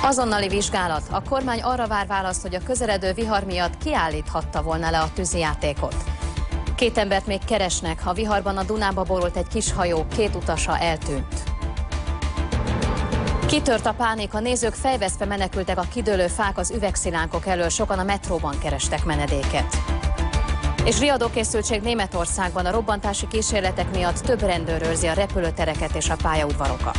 Azonnali vizsgálat. A kormány arra vár választ, hogy a közeledő vihar miatt kiállíthatta volna le a tűzijátékot. 2 embert még keresnek, a viharban a Dunába borult egy kis hajó, 2 utasa eltűnt. Kitört a pánik, a nézők fejvesztve menekültek a kidőlő fák, az üvegszilánkok elől, sokan a metróban kerestek menedéket. És riadókészültség Németországban, a robbantási kísérletek miatt több rendőr őrzi a repülőtereket és a pályaudvarokat.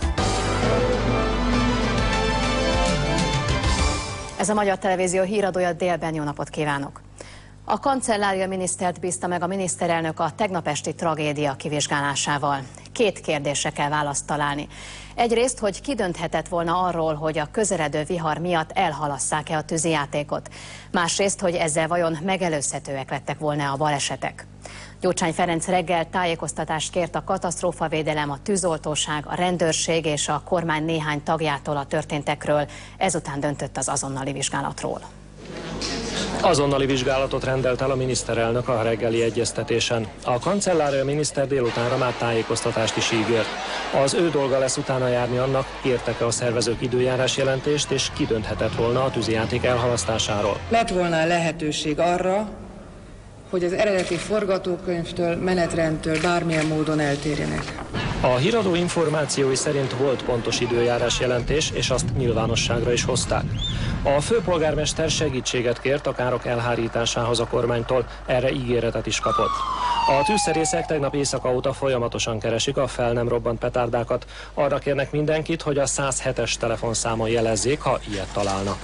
Ez a Magyar Televízió híradója, délben, jó napot kívánok! A kancellária minisztert bízta meg a miniszterelnök a tegnap esti tragédia kivizsgálásával. 2 kérdésre kell választ találni. Egyrészt, hogy ki dönthetett volna arról, hogy a közeledő vihar miatt elhalasszák-e a tűzijátékot. Másrészt, hogy ezzel vajon megelőzhetőek lettek volna a balesetek. Gyurcsány Ferenc reggel tájékoztatást kért a katasztrófavédelem, a tűzoltóság, a rendőrség és a kormány néhány tagjától a történtekről, ezután döntött az azonnali vizsgálatról. Azonnali vizsgálatot rendelt el a miniszterelnök a reggeli egyeztetésen. A kancellária miniszter délutánra már tájékoztatást is ígért. Az ő dolga lesz utána járni annak, írtak-e a szervezők időjárás jelentést, és ki dönthetett volna a tűzijáték elhalasztásáról. Lett volna lehetőség arra, hogy az eredeti forgatókönyvtől, menetrendtől bármilyen módon eltérjenek. A híradó információi szerint volt pontos időjárás jelentés, és azt nyilvánosságra is hozták. A főpolgármester segítséget kért a károk elhárításához a kormánytól, erre ígéretet is kapott. A tűzszerészek tegnap éjszaka óta folyamatosan keresik a fel nem robbant petárdákat. Arra kérnek mindenkit, hogy a 107-es telefonszámon jelezzék, ha ilyet találnak.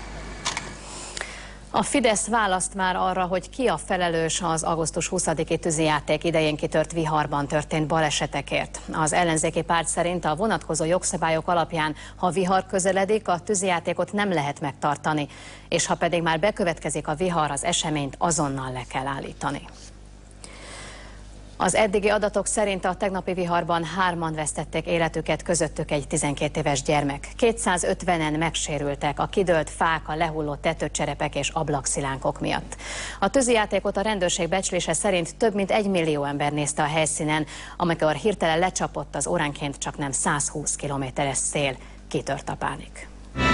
A Fidesz választ már arra, hogy ki a felelős az augusztus 20-i tűzijáték idején kitört viharban történt balesetekért. Az ellenzéki párt szerint a vonatkozó jogszabályok alapján, ha vihar közeledik, a tűzijátékot nem lehet megtartani, és ha pedig már bekövetkezik a vihar, az eseményt azonnal le kell állítani. Az eddigi adatok szerint a tegnapi viharban 3-an vesztették életüket, közöttük egy 12 éves gyermek. 250-en megsérültek a kidőlt fák, a lehulló tetőcserepek és ablakszilánkok miatt. A tűzijátékot a rendőrség becslése szerint több mint 1 millió ember nézte a helyszínen, amikor hirtelen lecsapott az óránként csaknem 120 km-es szél. Kitört a pánik.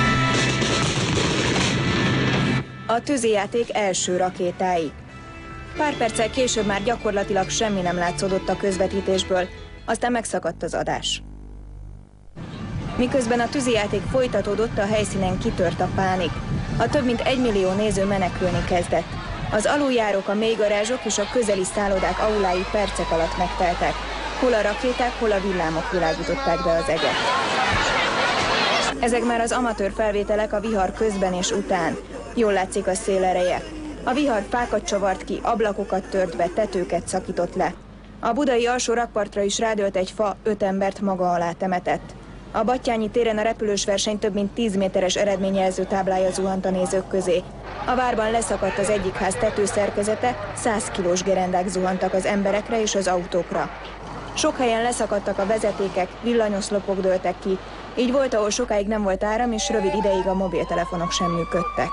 A tűzijáték első rakétái. Pár perccel később már gyakorlatilag semmi nem látszódott a közvetítésből, aztán megszakadt az adás. Miközben a tűzijáték folytatódott, a helyszínen kitört a pánik. A több mint 1 millió néző menekülni kezdett. Az aluljárók, a mélygarázsok és a közeli szállodák aulái percek alatt megteltek. Hol a rakéták, hol a villámok világították be az eget. Ezek már az amatőr felvételek a vihar közben és után. Jól látszik a szél ereje. A vihar fákat csavart ki, ablakokat tört be, tetőket szakított le. A budai alsó rakpartra is rádölt egy fa, 5 embert maga alá temetett. A Battyányi téren a repülős verseny több mint 10 méteres eredményjelző táblája zuhant a nézők közé. A várban leszakadt az egyik ház tetőszerkezete, 100 kilós gerendák zuhantak az emberekre és az autókra. Sok helyen leszakadtak a vezetékek, villanyoszlopok dőltek ki, így volt, ahol sokáig nem volt áram, és rövid ideig a mobiltelefonok sem működtek.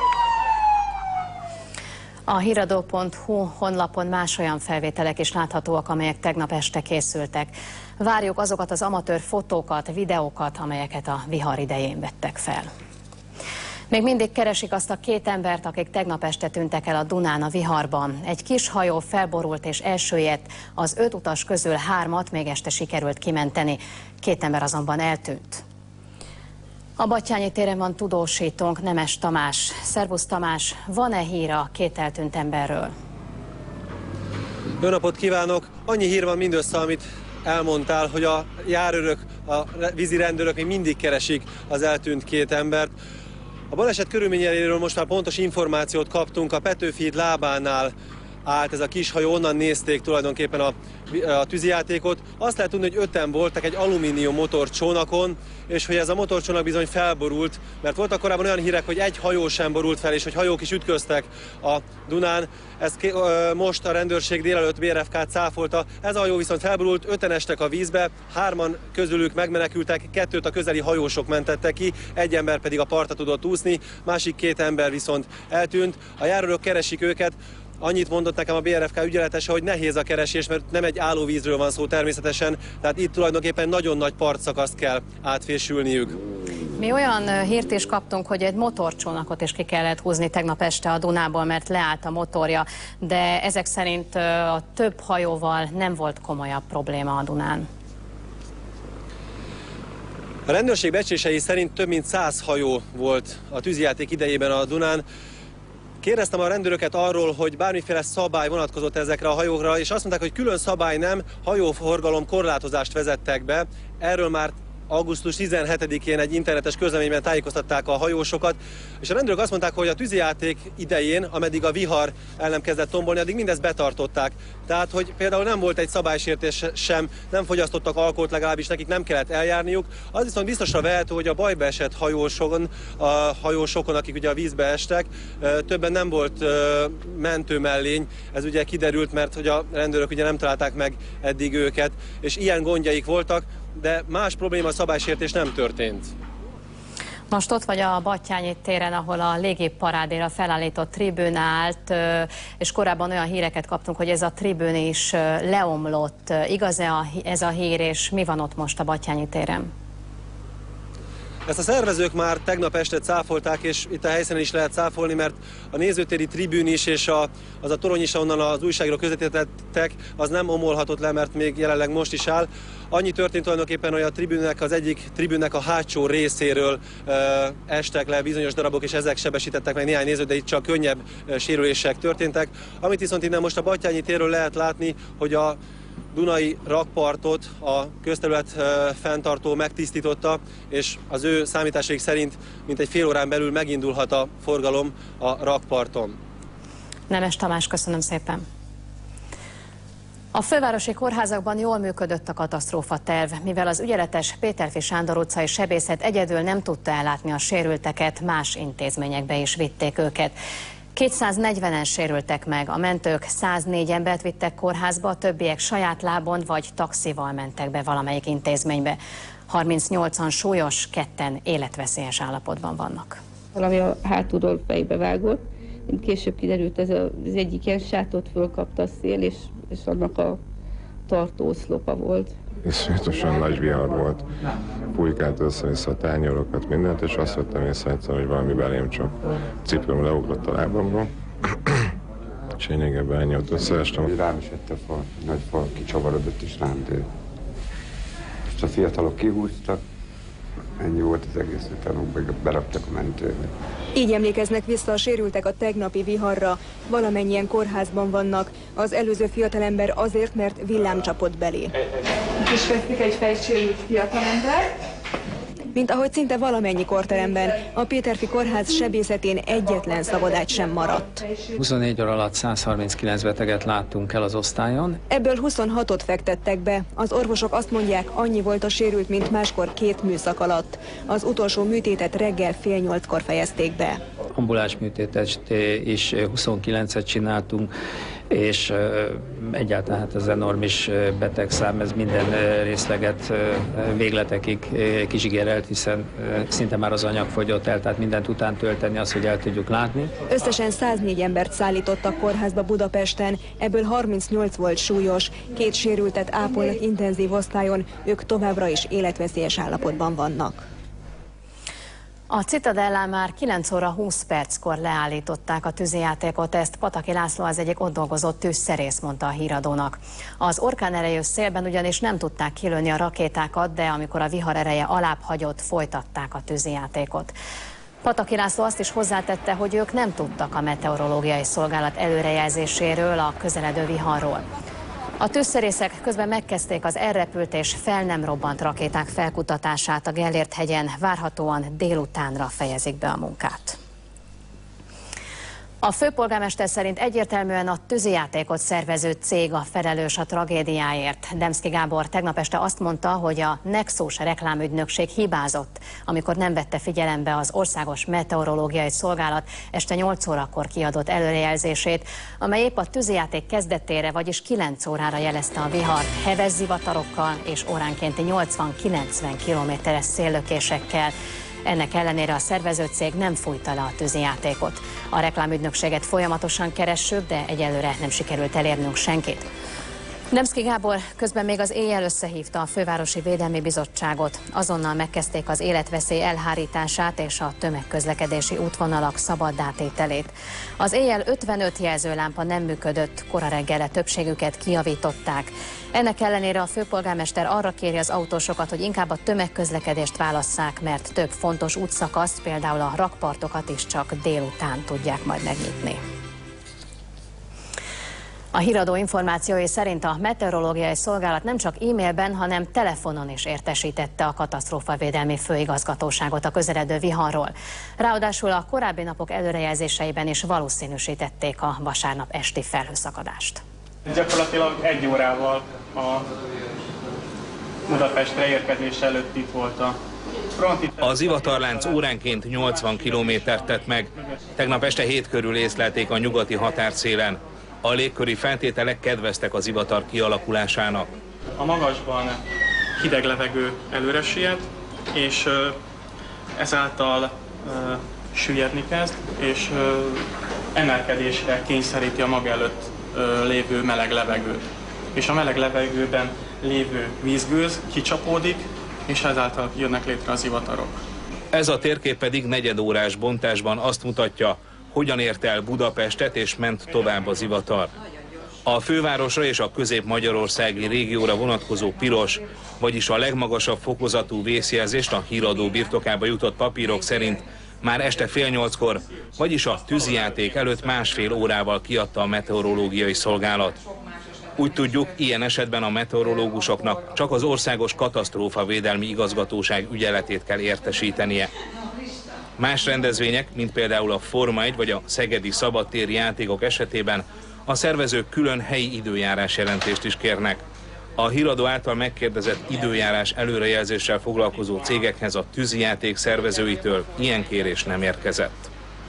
A híradó.hu honlapon más olyan felvételek is láthatóak, amelyek tegnap este készültek. Várjuk azokat az amatőr fotókat, videókat, amelyeket a vihar idején vettek fel. Még mindig keresik azt a 2 embert, akik tegnap este tűntek el a Dunán a viharban. Egy kis hajó felborult és elsüllyedt, az 5 utas közül 3-at még este sikerült kimenteni. 2 ember azonban eltűnt. A Battyányi téren van tudósítónk, Nemes Tamás. Szervusz Tamás, van-e hír a 2 eltűnt emberről? Jó napot kívánok! Annyi hír van mindössze, amit elmondtál, hogy a járőrök, a vízi rendőrök még mindig keresik az eltűnt 2 embert. A baleset körülményeiről most már pontos információt kaptunk, a Petőfi híd lábánál állt ez a kis hajó, onnan nézték tulajdonképpen a tűzijátékot. Azt lehet tudni, hogy 5-en voltak egy alumínium motorcsónakon, és hogy ez a motorcsónak bizony felborult, mert voltak korábban olyan hírek, hogy egy hajó sem borult fel, és hogy hajók is ütköztek a Dunán. Ezt most a rendőrség délelőtt BRFK-t cáfolta. Ez a hajó viszont felborult, 5-en estek a vízbe, 3-an közülük megmenekültek, 2-t a közeli hajósok mentettek ki, 1 ember pedig a partra tudott úszni, másik 2 ember viszont eltűnt. A járőrök keresik őket. Annyit mondott nekem a BRFK ügyeletese, hogy nehéz a keresés, mert nem egy állóvízről van szó természetesen, tehát itt tulajdonképpen nagyon nagy partszakaszt kell átfésülniük. Mi olyan hírt is kaptunk, hogy egy motorcsónakot is ki kellett húzni tegnap este a Dunából, mert leállt a motorja, de ezek szerint a több hajóval nem volt komolyabb probléma a Dunán. A rendőrség becslései szerint több mint 100 hajó volt a tűzijáték idejében a Dunán. Kérdeztem a rendőröket arról, hogy bármiféle szabály vonatkozott ezekre a hajókra, és azt mondták, hogy külön szabály nem, hajóforgalom korlátozást vezettek be. Erről már augusztus 17-én egy internetes közleményben tájékoztatták a hajósokat, és a rendőrök azt mondták, hogy a tűzijáték idején, ameddig a vihar el nem kezdett tombolni, addig mindezt betartották. Tehát, hogy például nem volt egy szabálysértés sem, nem fogyasztottak alkoholt, legalábbis nekik nem kellett eljárniuk. Az viszont biztosra vehető, hogy a bajba esett hajósokon, akik ugye a vízbe estek, többen nem volt mentőmellény. Ez ugye kiderült, mert hogy a rendőrök ugye nem találták meg eddig őket, és ilyen gondjaik voltak, de más probléma, szabálysértés nem történt. Most ott vagy a Batthyány téren, ahol a légiparádéra felállított tribűn állt, és korábban olyan híreket kaptunk, hogy ez a tribűn is leomlott. Igaz-e ez a hír, és mi van ott most a Batthyány téren? Ezt a szervezők már tegnap este cáfolták, és itt a helyszínen is lehet cáfolni, mert a nézőtéri tribűn is, és az a torony is, ahonnan az újságírók közvetítettek, az nem omolhatott le, mert még jelenleg most is áll. Annyi történt tulajdonképpen, hogy a tribűnnek, az egyik tribűnnek a hátsó részéről estek le bizonyos darabok, és ezek sebesítettek meg néhány nézőt, de itt csak könnyebb sérülések történtek. Amit viszont innen most a Batthyányi térről lehet látni, hogy a Dunai rakpartot a közterület fenntartó megtisztította, és az ő számításaik szerint mintegy fél órán belül megindulhat a forgalom a rakparton. Nemes Tamás, köszönöm szépen. A fővárosi kórházakban jól működött a katasztrófaterv, mivel az ügyeletes Péterfi Sándor utcai sebészet egyedül nem tudta ellátni a sérülteket, más intézményekbe is vitték őket. 240-en sérültek meg, a mentők 104 embert vittek kórházba, a többiek saját lábon vagy taxival mentek be valamelyik intézménybe. 38-an súlyos, 2-en életveszélyes állapotban vannak. Valami a hátulról fejbe vágott, később kiderült, ez az egyik ilyen sátot fölkapta a szél, és annak a tartóoszlopa volt. Iszonyatosan nagy vihar volt, fújkált össze-vissza a tányérokat, mindent, és azt vettem észre, hogy valami belém csak cipőm leugrott a lábamról, és lényegében ennyi ott összeestem. Rám is jött a fal, nagy fal kicsavarodott és rám dőlt. Ezt a fiatalok kihúztak, ennyi volt az egész, utána beraktak a mentőbe. Így emlékeznek vissza a sérültek a tegnapi viharra. Valamennyien kórházban vannak. Az előző fiatalember azért, mert villám csapott belé. És veszik egy fejsérült fiatalember. Mint ahogy szinte valamennyi korteremben, a Péterfi Kórház sebészetén egyetlen szabadágy sem maradt. 24 óra alatt 139 beteget láttunk el az osztályon. Ebből 26-ot fektettek be. Az orvosok azt mondják, annyi volt a sérült, mint máskor 2 műszak alatt. Az utolsó műtétet reggel fél 8-kor fejezték be. Ambuláns műtétet is 29-et csináltunk, és egyáltalán hát az enormis betegszám, ez minden részleget végletekig kizsigerelt, hiszen szinte már az anyag fogyott el, tehát mindent után tölteni az, hogy el tudjuk látni. Összesen 104 embert szállítottak kórházba Budapesten, ebből 38 volt súlyos, 2 sérültet ápolnak intenzív osztályon, ők továbbra is életveszélyes állapotban vannak. A Citadellán már 9 óra 20 perckor leállították a tűzijátékot, ezt Pataki László, az egyik ott dolgozó tűzszerész mondta a híradónak. Az orkán erejű szélben ugyanis nem tudták kilőni a rakétákat, de amikor a vihar ereje alább hagyott, folytatták a tűzijátékot. Pataki László azt is hozzátette, hogy ők nem tudtak a meteorológiai szolgálat előrejelzéséről, a közeledő viharról. A tűzszerészek közben megkezdték az elrepült és fel nem robbant rakéták felkutatását a Gellért-hegyen, várhatóan délutánra fejezik be a munkát. A főpolgármester szerint egyértelműen a tűzijátékot szervező cég a felelős a tragédiáért. Demszky Gábor tegnap este azt mondta, hogy a Nexus reklámügynökség hibázott, amikor nem vette figyelembe az Országos Meteorológiai Szolgálat este 8 órakor kiadott előrejelzését, amely épp a tűzijáték kezdetére, vagyis 9 órára jelezte a vihart heves zivatarokkal és óránkénti 80-90 kilométeres széllökésekkel. Ennek ellenére a szervezőcég nem fújta le a tűzijátékot. A reklámügynökséget folyamatosan keressük, de egyelőre nem sikerült elérnünk senkit. Demszky Gábor közben még az éjjel összehívta a Fővárosi Védelmi Bizottságot. Azonnal megkezdték az életveszély elhárítását és a tömegközlekedési útvonalak szabaddá-tételét. Az éjjel 55 jelzőlámpa nem működött, kora reggelre többségüket kijavították. Ennek ellenére a főpolgármester arra kéri az autósokat, hogy inkább a tömegközlekedést válasszák, mert több fontos útszakaszt, például a rakpartokat is csak délután tudják majd megnyitni. A híradó információi szerint a meteorológiai szolgálat nem csak e-mailben, hanem telefonon is értesítette a katasztrófavédelmi főigazgatóságot a közeledő viharról. Ráadásul a korábbi napok előrejelzéseiben is valószínűsítették a vasárnap esti felhőszakadást. Gyakorlatilag 1 órával a Budapestre érkezés előtt itt volt a front. A zivatarlánc óránként 80 kilométert tett meg. Tegnap este 7 körül észlelték a nyugati határszélen. A légköri feltételek kedveztek az zivatar kialakulásának. A magasban hideg levegő előre siet, és ezáltal süllyedni kezd, és emelkedésre kényszeríti a maga előtt lévő meleg levegőt. És a meleg levegőben lévő vízgőz kicsapódik, és ezáltal jönnek létre a zivatarok. Ez a térkép pedig negyedórás bontásban azt mutatja, hogyan ért el Budapestet és ment tovább a zivatar. A fővárosra és a közép-magyarországi régióra vonatkozó piros, vagyis a legmagasabb fokozatú vészjelzést a híradó birtokába jutott papírok szerint már este fél 8-kor, vagyis a tűzijáték előtt másfél órával kiadta a meteorológiai szolgálat. Úgy tudjuk, ilyen esetben a meteorológusoknak csak az Országos Katasztrófavédelmi Igazgatóság ügyeletét kell értesítenie. Más rendezvények, mint például a Forma 1 vagy a szegedi szabadtéri játékok esetében a szervezők külön helyi időjárás jelentést is kérnek. A híradó által megkérdezett időjárás előrejelzéssel foglalkozó cégekhez a tűzijáték szervezőitől ilyen kérés nem érkezett.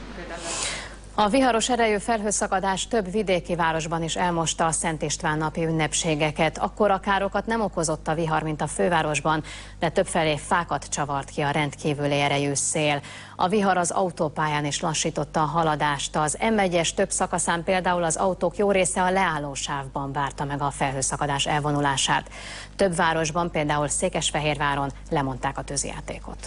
A viharos erejű felhőszakadás több vidéki városban is elmosta a Szent István napi ünnepségeket. Akkora károkat nem okozott a vihar, mint a fővárosban, de többfelé fákat csavart ki a rendkívüli erejű szél. A vihar az autópályán is lassította a haladást. Az M1-es több szakaszán például az autók jó része a leállósávban várta meg a felhőszakadás elvonulását. Több városban, például Székesfehérváron lemondták a tűzijátékot.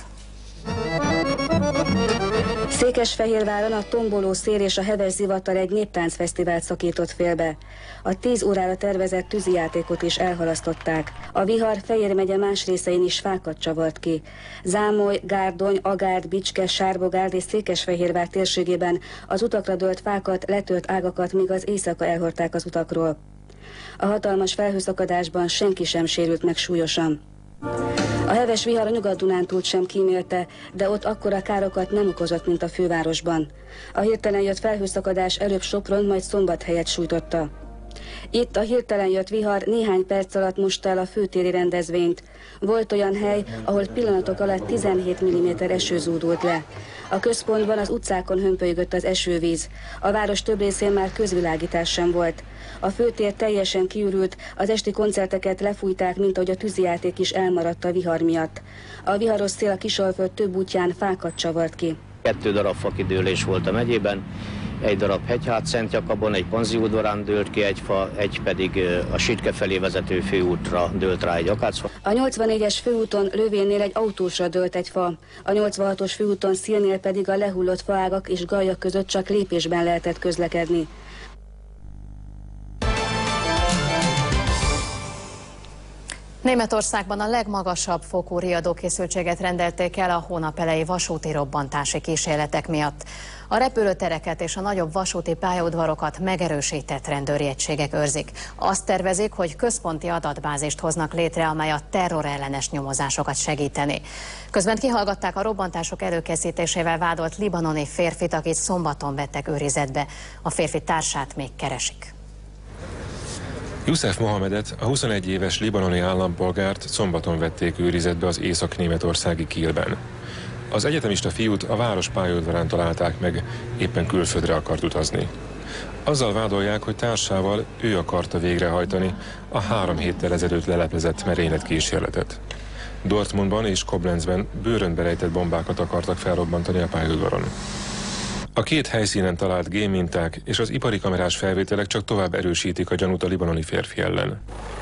Székesfehérváron a tomboló szél és a heves zivatar egy néptáncfesztivált szakított félbe. A 10 órára tervezett tűzijátékot is elhalasztották. A vihar Fejér megye más részein is fákat csavart ki. Zámoly, Gárdony, Agárd, Bicske, Sárbogárd és Székesfehérvár térségében az utakra dőlt fákat, letört ágakat még az éjszaka elhordták az utakról. A hatalmas felhőszakadásban senki sem sérült meg súlyosan. A heves vihar a Nyugat-Dunántúlt sem kímélte, de ott akkora károkat nem okozott, mint a fővárosban. A hirtelen jött felhőszakadás előbb Sopron, majd Szombathelyet sújtotta. Itt a hirtelen jött vihar néhány perc alatt mosta el a főtéri rendezvényt. Volt olyan hely, ahol pillanatok alatt 17 mm eső zúdult le. A központban az utcákon hömpölygött az esővíz. A város több részén már közvilágítás sem volt. A főtér teljesen kiürült, az esti koncerteket lefújták, mint ahogy a tűzijáték is elmaradt a vihar miatt. A viharos szél a Kisalföld több útján fákat csavart ki. 2 darab fakidőlés volt a megyében, 1 darab Hegyhát Szentjakabon, egy Panziódvarán dőlt ki egy fa, egy pedig a Sitke felé vezető főútra dőlt rá egy akácfa. A 84-es főúton Lövénnél egy autósra dőlt egy fa. A 86-os főúton Szilnél pedig a lehullott faágak és galyak között csak lépésben lehetett közlekedni. Németországban a legmagasabb fokú riadókészültséget rendelték el a hónap elejé vasúti robbantási kísérletek miatt. A repülőtereket és a nagyobb vasúti pályaudvarokat megerősített rendőri egységek őrzik. Azt tervezik, hogy központi adatbázist hoznak létre, amely a terrorellenes nyomozásokat segíteni. Közben kihallgatták a robbantások előkészítésével vádolt libanoni férfit, akit szombaton vettek őrizetbe. A férfi társát még keresik. Youssef Mohamedet, a 21 éves libanoni állampolgárt szombaton vették őrizetbe az észak-németországi Kielben. Az egyetemista fiút a város pályaudvarán találták meg, éppen külföldre akart utazni. Azzal vádolják, hogy társával ő akarta végrehajtani a 3 héttel ezelőtt leleplezett merényletkísérletet. Dortmundban és Koblenzben bőrönbe rejtett bombákat akartak felrobbantani a pályaudvaron. A két helyszínen talált génminták és az ipari kamerás felvételek csak tovább erősítik a gyanút a libanoni férfi ellen.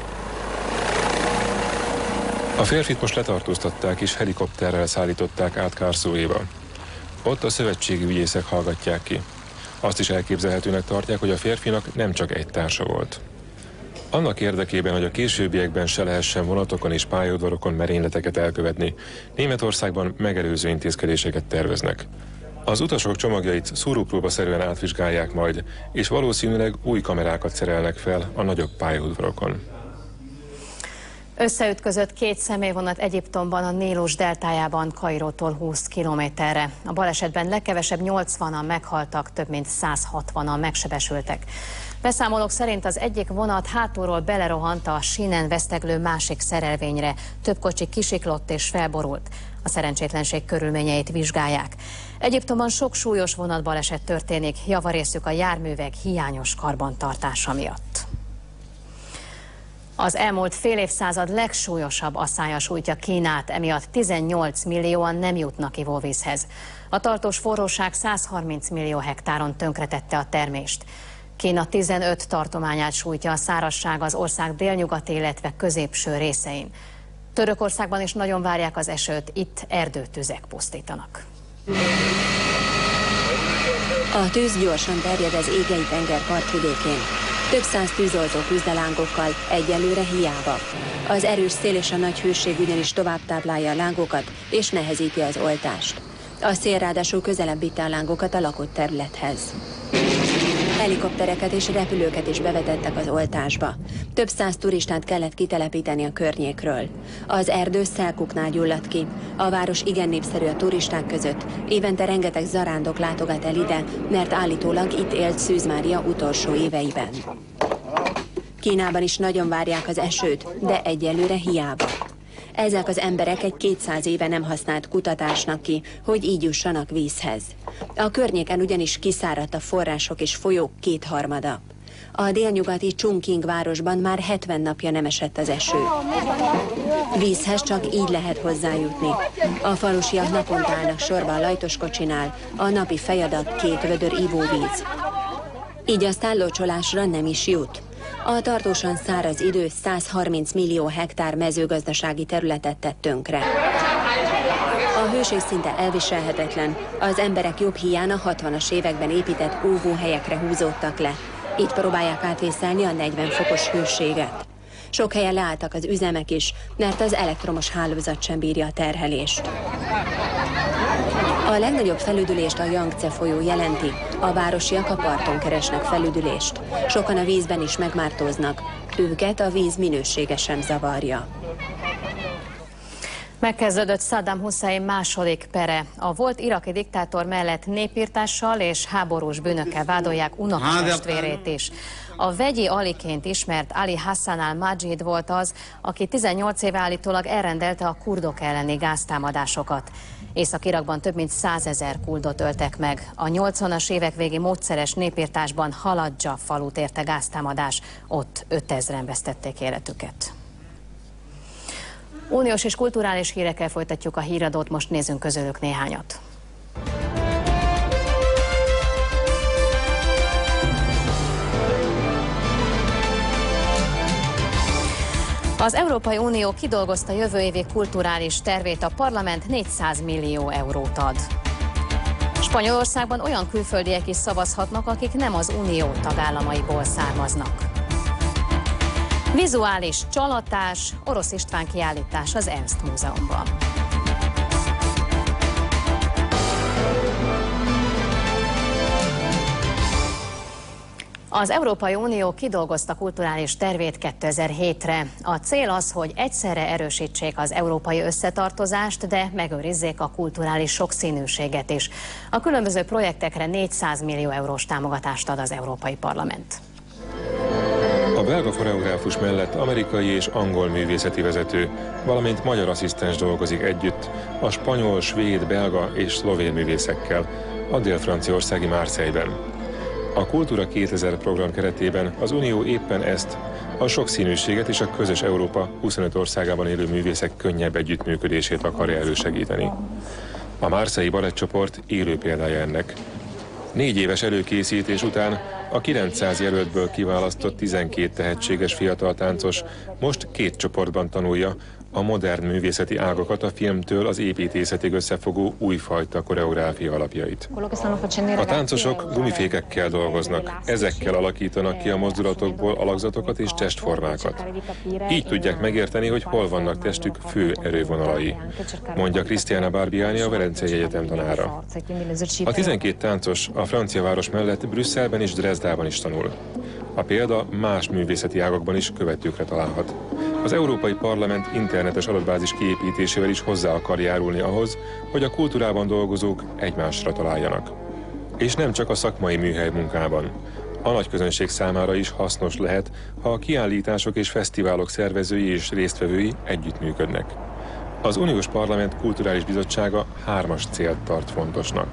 A férfit most letartóztatták és helikopterrel szállították át Karszóéba. Ott a szövetségi ügyészek hallgatják ki. Azt is elképzelhetőnek tartják, hogy a férfinak nem csak egy társa volt. Annak érdekében, hogy a későbbiekben se lehessen vonatokon és pályaudvarokon merényleteket elkövetni, Németországban megelőző intézkedéseket terveznek. Az utasok csomagjait szúrópróbaszerűen átvizsgálják majd, és valószínűleg új kamerákat szerelnek fel a nagyobb pályaudvarokon. Összeütközött két személyvonat Egyiptomban a Nílus deltájában Kairótól 20 kilométerre. A balesetben legkevesebb 80-an meghaltak, több mint 160-an megsebesültek. Beszámolók szerint az egyik vonat hátulról belerohant a sínen veszteglő másik szerelvényre. Több kocsi kisiklott és felborult. A szerencsétlenség körülményeit vizsgálják. Egyiptomban sok súlyos vonatbaleset történik, javarészük a járművek hiányos karbantartása miatt. Az elmúlt fél évszázad legsúlyosabb asszálya sújtja Kínát, emiatt 18 millióan nem jutnak ivóvízhez. A tartós forróság 130 millió hektáron tönkretette a termést. Kína 15 tartományát sújtja a szárazság az ország délnyugati, illetve középső részein. Törökországban is nagyon várják az esőt, itt erdőtüzek pusztítanak. A tűz gyorsan terjed az Égei tenger partvidékén. Több száz tűzoltó küzd a lángokkal, egyelőre hiába. Az erős szél és a nagy hőség ugyanis tovább táplálja a lángokat és nehezíti az oltást. A szél ráadásul közelebb vitte a lángokat a lakott területhez. Helikoptereket és repülőket is bevetettek az oltásba. Több száz turistát kellett kitelepíteni a környékről. Az erdő szelkuknál gyulladt ki. A város igen népszerű a turisták között. Évente rengeteg zarándok látogat el ide, mert állítólag itt élt Szűz Mária utolsó éveiben. Kínában is nagyon várják az esőt, de egyelőre hiába. Ezek az emberek egy 200 éve nem használt kutatásnak ki, hogy így jussanak vízhez. A környéken ugyanis kiszáradt a források és folyók 2/3. A délnyugati Chongqing városban már 70 napja nem esett az eső. Vízhez csak így lehet hozzájutni. A falusiak naponta állnak sorba a lajtoskocsinál, a napi fejadat 2 vödör ivóvíz. Így aztán locsolásra nem is jut. A tartósan száraz idő 130 millió hektár mezőgazdasági területet tett tönkre. A hőség szinte elviselhetetlen, az emberek jobb hiány a 60-as években épített óvóhelyekre húzódtak le. Így próbálják átvészelni a 40 fokos hőséget. Sok helyen leálltak az üzemek is, mert az elektromos hálózat sem bírja a terhelést. A legnagyobb felüdülést a Jangtze folyó jelenti. A városiak a parton keresnek felüdülést. Sokan a vízben is megmártóznak. Őket a víz minősége sem zavarja. Megkezdődött Saddam Hussein második pere. A volt iraki diktátor mellett népirtással és háborús bűnökkel vádolják unokatestvérét is. A vegyi Aliként ismert Ali Hassan al-Majid volt az, aki 18 éve állítólag elrendelte a kurdok elleni gáztámadásokat. Észak-Irakban több mint 100 000 kurdot öltek meg. A 80-as évek végi módszeres népirtásban Haladja falut érte gáztámadás, ott 5000-en vesztették életüket. Uniós és kulturális hírekkel folytatjuk a híradót, most nézzünk közülük néhányat. Az Európai Unió kidolgozta jövő évi kulturális tervét, a parlament 400 millió eurót ad. Spanyolországban olyan külföldiek is szavazhatnak, akik nem az Unió tagállamaiból származnak. Vizuális csalatás, Orosz István kiállítás az Ernst Múzeumban. Az Európai Unió kidolgozta kulturális tervét 2007-re. A cél az, hogy egyszerre erősítsék az európai összetartozást, de megőrizzék a kulturális sokszínűséget is. A különböző projektekre 400 millió eurós támogatást ad az Európai Parlament. A belga koreográfus mellett amerikai és angol művészeti vezető, valamint magyar asszisztens dolgozik együtt a spanyol, svéd, belga és szlovén művészekkel a dél-franciaországi Marseille-ben. A Kultúra 2000 program keretében az Unió éppen ezt, a sokszínűséget és a közös Európa 25 országában élő művészek könnyebb együttműködését akarja elősegíteni. A Marseille balettcsoport élő példája ennek. 4 éves előkészítés után a 900 jelöltből kiválasztott 12 tehetséges fiatal táncos most 2 csoportban tanulja a modern művészeti ágakat a filmtől az építészetig összefogó újfajta koreográfia alapjait. A táncosok gumifékekkel dolgoznak, ezekkel alakítanak ki a mozdulatokból alakzatokat és testformákat. Így tudják megérteni, hogy hol vannak testük fő erővonalai, mondja Cristiana Barbiani, a Velencei Egyetem tanára. A 12 táncos a francia város mellett Brüsszelben és Dresdában is tanul. A példa más művészeti ágakban is követőkre találhat. Az Európai Parlament internetes adatbázis kiépítésével is hozzá akar járulni ahhoz, hogy a kultúrában dolgozók egymásra találjanak. És nem csak a szakmai műhely munkában. A nagy közönség számára is hasznos lehet, ha a kiállítások és fesztiválok szervezői és résztvevői együttműködnek. Az Uniós Parlament Kulturális Bizottsága 3 célt tart fontosnak.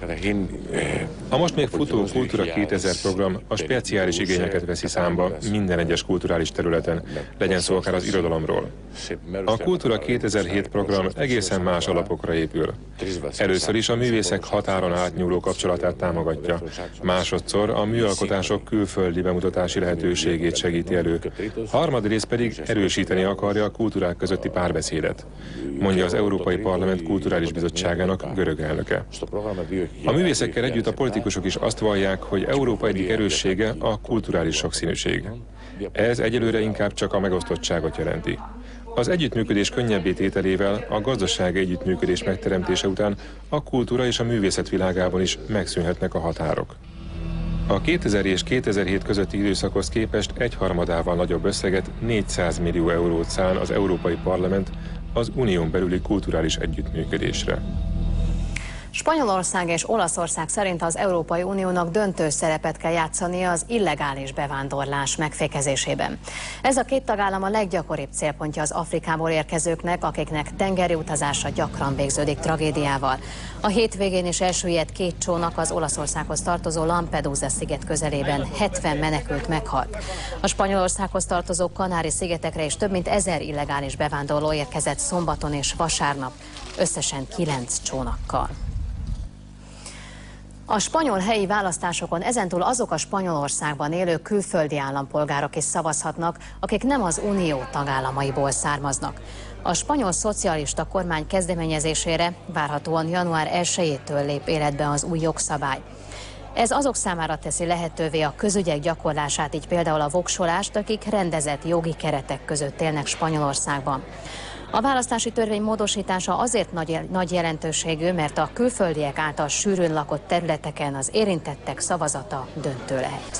A most még futó Kultúra 2000 program a speciális igényeket veszi számba minden egyes kulturális területen, legyen szó akár az irodalomról. A Kultúra 2007 program egészen más alapokra épül. Először is a művészek határon átnyúló kapcsolatát támogatja, másodszor a műalkotások külföldi bemutatási lehetőségét segíti elő, harmadrészt pedig erősíteni akarja a kultúrák közötti párbeszédet, mondja az Európai Parlament Kulturális Bizottságának görög elnöke. A művészekkel együtt a politikusok is azt vallják, hogy Európa egyik erőssége a kulturális sokszínűség. Ez egyelőre inkább csak a megosztottságot jelenti. Az együttműködés könnyebbé tételével a gazdasági együttműködés megteremtése után a kultúra és a művészet világában is megszűnhetnek a határok. A 2000 és 2007 közötti időszakhoz képest 1/3-ával nagyobb összeget, 400 millió eurót szán az Európai Parlament az unión belüli kulturális együttműködésre. Spanyolország és Olaszország szerint az Európai Uniónak döntő szerepet kell játszania az illegális bevándorlás megfékezésében. Ez a 2 tagállam a leggyakoribb célpontja az Afrikából érkezőknek, akiknek tengeri utazása gyakran végződik tragédiával. A hétvégén is elsüllyedt 2 csónak az Olaszországhoz tartozó Lampedusa sziget közelében, 70 menekült meghalt. A Spanyolországhoz tartozó Kanári-szigetekre is több mint 1000 illegális bevándorló érkezett szombaton és vasárnap, összesen 9 csónakkal. A spanyol helyi választásokon ezentúl azok a Spanyolországban élő külföldi állampolgárok is szavazhatnak, akik nem az Unió tagállamaiból származnak. A spanyol szocialista kormány kezdeményezésére várhatóan január 1-től lép életbe az új jogszabály. Ez azok számára teszi lehetővé a közügyek gyakorlását, így például a voksolást, akik rendezett jogi keretek között élnek Spanyolországban. A választási törvény módosítása azért nagy jelentőségű, mert a külföldiek által sűrűn lakott területeken az érintettek szavazata döntő lehet.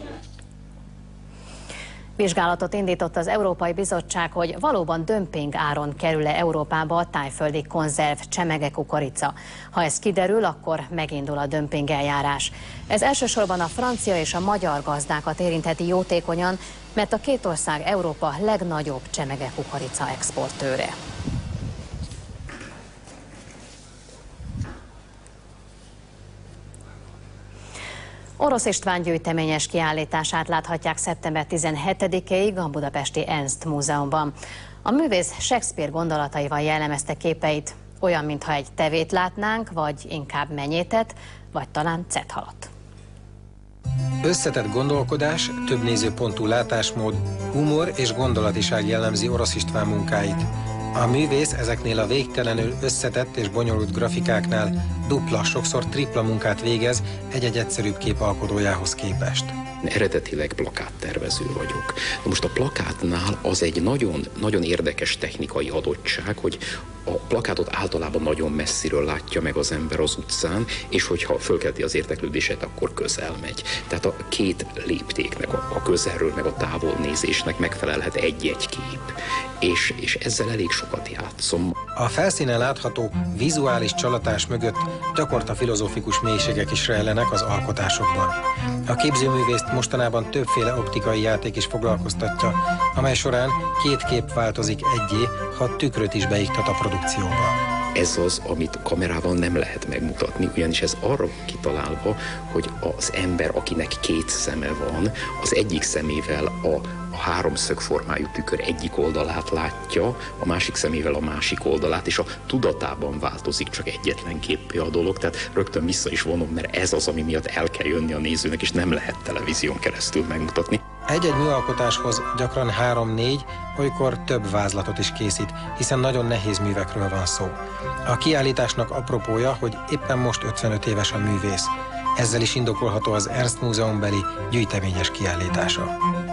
Vizsgálatot indított az Európai Bizottság, hogy valóban dömping áron kerül-e Európába a tájföldi konzerv csemege kukorica. Ha ez kiderül, akkor megindul a dömping eljárás. Ez elsősorban a francia és a magyar gazdákat érintheti jótékonyan, mert a 2 ország Európa legnagyobb csemege kukorica exportőre. Orosz István gyűjteményes kiállítását láthatják szeptember 17-ig a budapesti Ernst Múzeumban. A művész Shakespeare gondolataival jellemezte képeit, olyan, mintha egy tevét látnánk, vagy inkább menyétet, vagy talán cethalat. Összetett gondolkodás, több nézőpontú látásmód, humor és gondolatiság jellemzi Orosz István munkáit. A művész ezeknél a végtelenül összetett és bonyolult grafikáknál dupla, sokszor tripla munkát végez egy-egy egyszerűbb kép alkotójához képest. Eredetileg plakáttervező vagyok. Na most a plakátnál az egy nagyon érdekes technikai adottság, hogy a plakátot általában nagyon messziről látja meg az ember az utcán, és hogyha fölkelti az érdeklődését, akkor közel megy. Tehát a 2 léptéknek, a közelről meg a távolnézésnek megfelelhet egy-egy kép. És ezzel elég sokat játszom. A felszínen látható vizuális csalatás mögött gyakorta filozófikus mélységek is rejlenek az alkotásokban. A képzőművészt mostanában többféle optikai játék is foglalkoztatja, amely során 2 kép változik egyé, ha tükröt is beiktat a produkcióba. ez az, amit kamerával nem lehet megmutatni, ugyanis ez arra kitalálva, hogy az ember, akinek két szeme van, az egyik szemével a háromszögformájú tükör egyik oldalát látja, a másik szemével a másik oldalát, és a tudatában változik csak egyetlenképpen a dolog, tehát rögtön vissza is vonom, mert ez az, ami miatt el kell jönni a nézőnek, és nem lehet televízión keresztül megmutatni. Egy-egy műalkotáshoz gyakran 3-4, olykor több vázlatot is készít, hiszen nagyon nehéz művekről van szó. A kiállításnak apropója, hogy éppen most 55 éves a művész. Ezzel is indokolható az Ernst Múzeumbeli gyűjteményes kiállítása.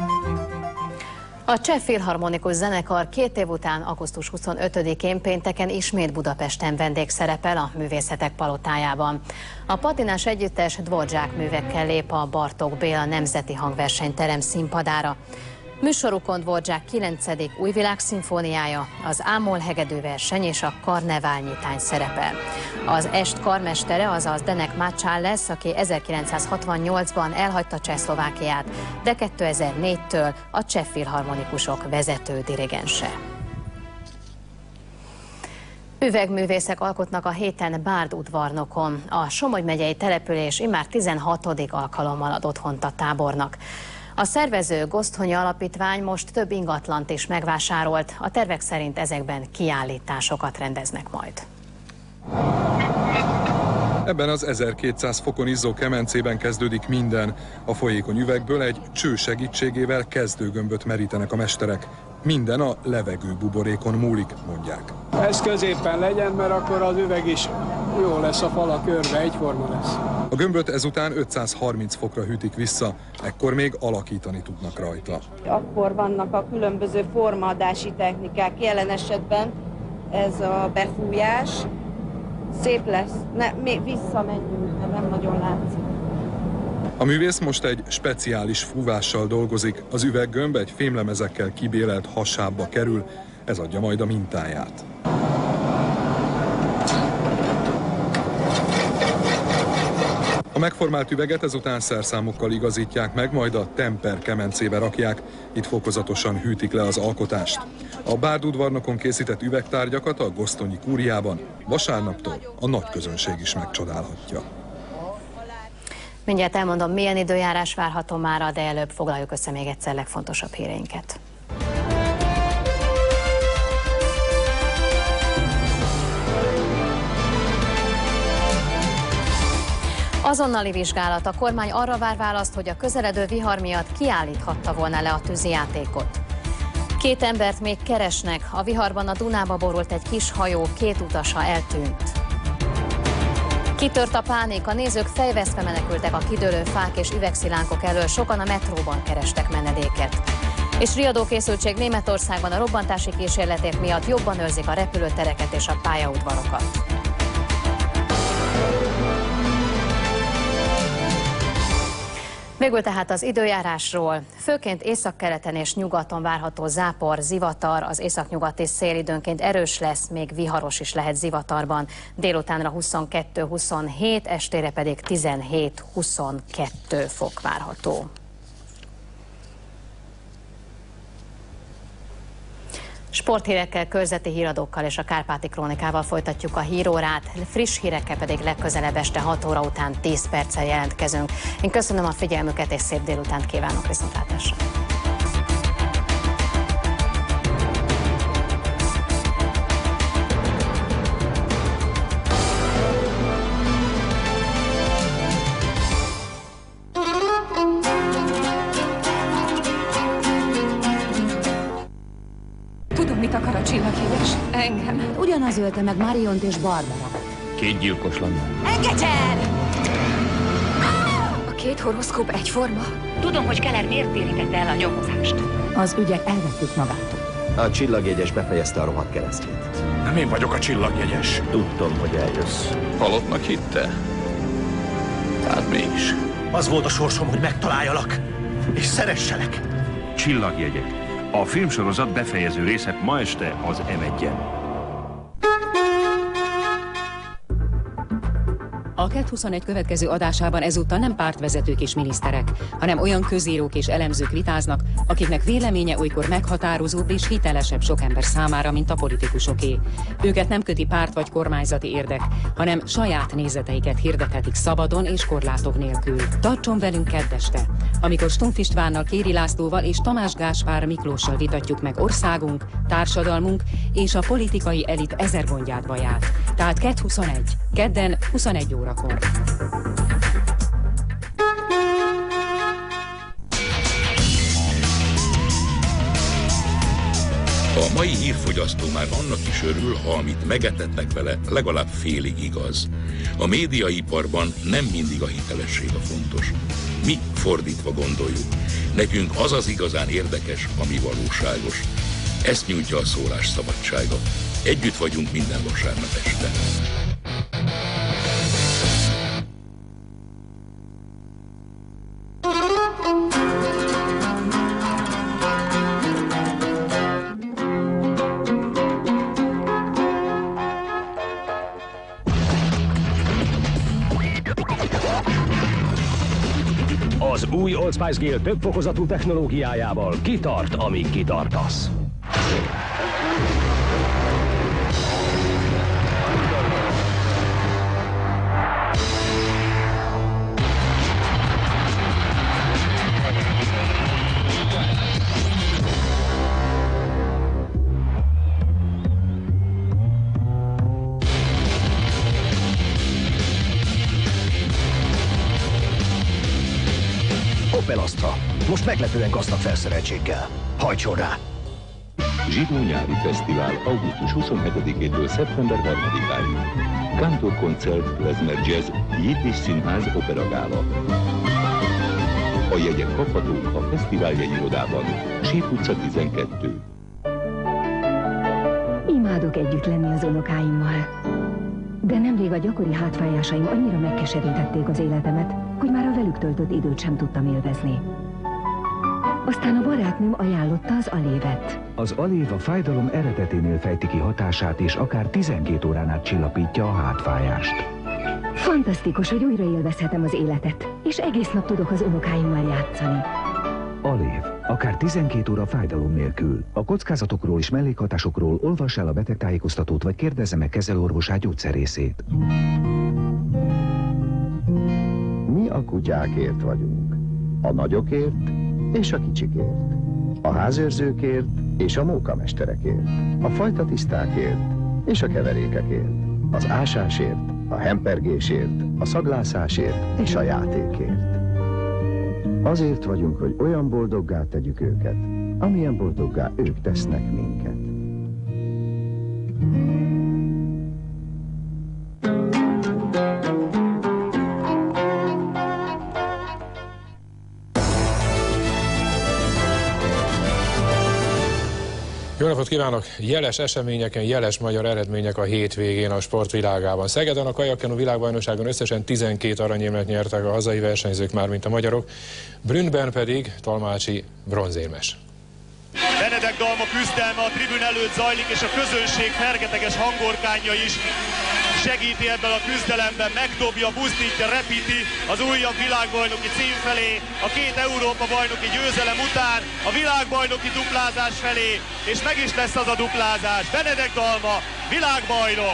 A Cseh Filharmonikus Zenekar 2 év után augusztus 25-én pénteken ismét Budapesten vendégszerepel a Művészetek Palotájában. A patinás együttes Dvorzsák művekkel lép a Bartók Béla Nemzeti Hangversenyterem színpadára. Műsorukon Dvorzsák 9. újvilágszimfóniája, az Ámol hegedűverseny és a karneválnyitány szerepel. Az est karmestere, azaz Denek Mácsán lesz, aki 1968-ban elhagyta Csehszlovákiát, de 2004-től a Cseh Filharmonikusok vezető dirigense. Üvegművészek alkotnak a héten Bárd udvarnokon. A Somogy megyei település immár 16. alkalommal ad otthont a tábornak. A szervező Gosztonyi Alapítvány most több ingatlant is megvásárolt, a tervek szerint ezekben kiállításokat rendeznek majd. Ebben az 1200 fokon izzó kemencében kezdődik minden. A folyékony üvegből egy cső segítségével kezdőgömböt merítenek a mesterek. Minden a levegő buborékon múlik, mondják. Ez középen legyen, mert akkor az üveg is jó lesz, a fala körbe, egyforma lesz. A gömböt ezután 530 fokra hűtik vissza, ekkor még alakítani tudnak rajta. Akkor vannak a különböző formaadási technikák, jelen esetben ez a befújás. Szép lesz, még visszamenjünk, mert nem nagyon látszik. A művész most egy speciális fúvással dolgozik, az üveggömb egy fémlemezekkel kibélelt hasábba kerül, ez adja majd a mintáját. A megformált üveget ezután szerszámokkal igazítják meg, majd a temper kemencébe rakják, itt fokozatosan hűtik le az alkotást. A Bárd udvarnokon készített üvegtárgyakat a gosztonyi kúriában vasárnaptól a nagy közönség is megcsodálhatja. Mindjárt elmondom, milyen időjárás várható mára, de előbb foglaljuk össze még egyszer legfontosabb híreinket. Azonnali vizsgálat. A kormány arra vár választ, hogy a közeledő vihar miatt kiállíthatta volna le a tűzijátékot. 2 embert még keresnek. A viharban a Dunába borult egy kis hajó, 2 utasa eltűnt. Kitört a pánik, a nézők fejvesztve menekültek a kidőlő fák és üvegszilánkok elől, sokan a metróban kerestek menedéket. És riadókészültség Németországban, a robbantási kísérletek miatt jobban őrzik a repülőtereket és a pályaudvarokat. Végül tehát az időjárásról. Főként északkeleten és nyugaton várható zápor, zivatar, az északnyugati szél időnként erős lesz, még viharos is lehet zivatarban. Délutánra 22-27, estére pedig 17-22 fok várható. Sporthírekkel, körzeti híradókkal és a Kárpáti Krónikával folytatjuk a hírórát, friss hírekkel pedig legközelebb este 6 óra után 10 perccel jelentkezünk. Én köszönöm a figyelmüket és szép délutánt kívánok, viszontlátásra! Mit akar a csillagjegyes? Engem. Ugyanaz ölte meg Mariont és Barbara. 2 gyilkos lenne. Engedj el! A 2 horoszkóp egyforma? Tudom, hogy Keller miért térítette el a nyomozást. Az ügyet elvettük magától. A csillagjegyes befejezte a rohadt keresztjét. Nem én vagyok a csillagjegyes. Tudtam, hogy eljössz. Halottnak hitte? Hát mégis. Az volt a sorsom, hogy megtaláljalak, és szeresselek. Csillagjegyek. A filmsorozat befejező része ma este az M1-en. A KED21 következő adásában ezúttal nem pártvezetők és miniszterek, hanem olyan közírók és elemzők vitáznak, akiknek véleménye olykor meghatározóbb és hitelesebb sok ember számára, mint a politikusoké. Őket nem köti párt vagy kormányzati érdek, hanem saját nézeteiket hirdethetik szabadon és korlátok nélkül. Tartson velünk kedd este, amikor Stumpf Istvánnal, Kéri Lászlóval és Tamás Gáspár Miklóssal vitatjuk meg országunk, társadalmunk és a politikai elit ezer gondját baját. Tehát KED21, kedden 21 órakor. A mai hírfogyasztó már annak is örül, ha amit megetetnek vele, legalább félig igaz. A médiaiparban nem mindig a hitelesség a fontos. Mi fordítva gondoljuk. Nekünk az az igazán érdekes, ami valóságos. Ezt nyújtja a szólás szabadsága. Együtt vagyunk minden vasárnap este. Az új Old Spice Grill több fokozatú technológiájával kitart, amíg kitartasz. Opel Astra. Most meglepően gazdag felszereltséggel. Hajtson rá! Zsidó nyári fesztivál augusztus 27-től szeptember 3-áig. Kántor koncert, klezmer jazz, Jétés Színház operagála. A jegyek kaphatók a fesztivál jegyirodában. Sép utca 12. Imádok együtt lenni az unokáimmal. De nemrég a gyakori hátfájásaim annyira megkeserítették az életemet, hogy már a velük töltött időt sem tudtam élvezni. Aztán a barátnőm ajánlotta az Alévet. Az Alév a fájdalom eredeténél fejti ki hatását, és akár 12 órán át csillapítja a hátfájást. Fantasztikus, hogy újra élvezhetem az életet, és egész nap tudok az unokáimmal játszani. Alév. Akár 12 óra fájdalom nélkül. A kockázatokról és mellékhatásokról olvass el a betegtájékoztatót, vagy kérdezze meg kezelőorvosát, gyógyszerészét. Mi a kutyákért vagyunk. A nagyokért és a kicsikért. A házőrzőkért és a mókamesterekért. A fajtatisztákért és a keverékekért. Az ásásért, a hempergésért, a szaglászásért és a játékért. Azért vagyunk, hogy olyan boldoggá tegyük őket, amilyen boldoggá ők tesznek minket. Jó napot kívánok! Jeles eseményeken, jeles magyar eredmények a hétvégén a sportvilágában. Szegeden a kajakkenu világbajnokságon összesen 12 aranyérmet nyertek a hazai versenyzők, mármint a magyarok, Brünnben pedig Talmácsi bronzérmes. Benedek Dalma küzdelme a tribün előtt zajlik, és a közönség fergeteges hangorkánja is segíti ebben a küzdelemben, megdobja, buzdítja, repíti az újabb világbajnoki cím felé, a 2 Európa-bajnoki győzelem után a világbajnoki duplázás felé, és meg is lesz az a duplázás. Benedek Dalma világbajnok!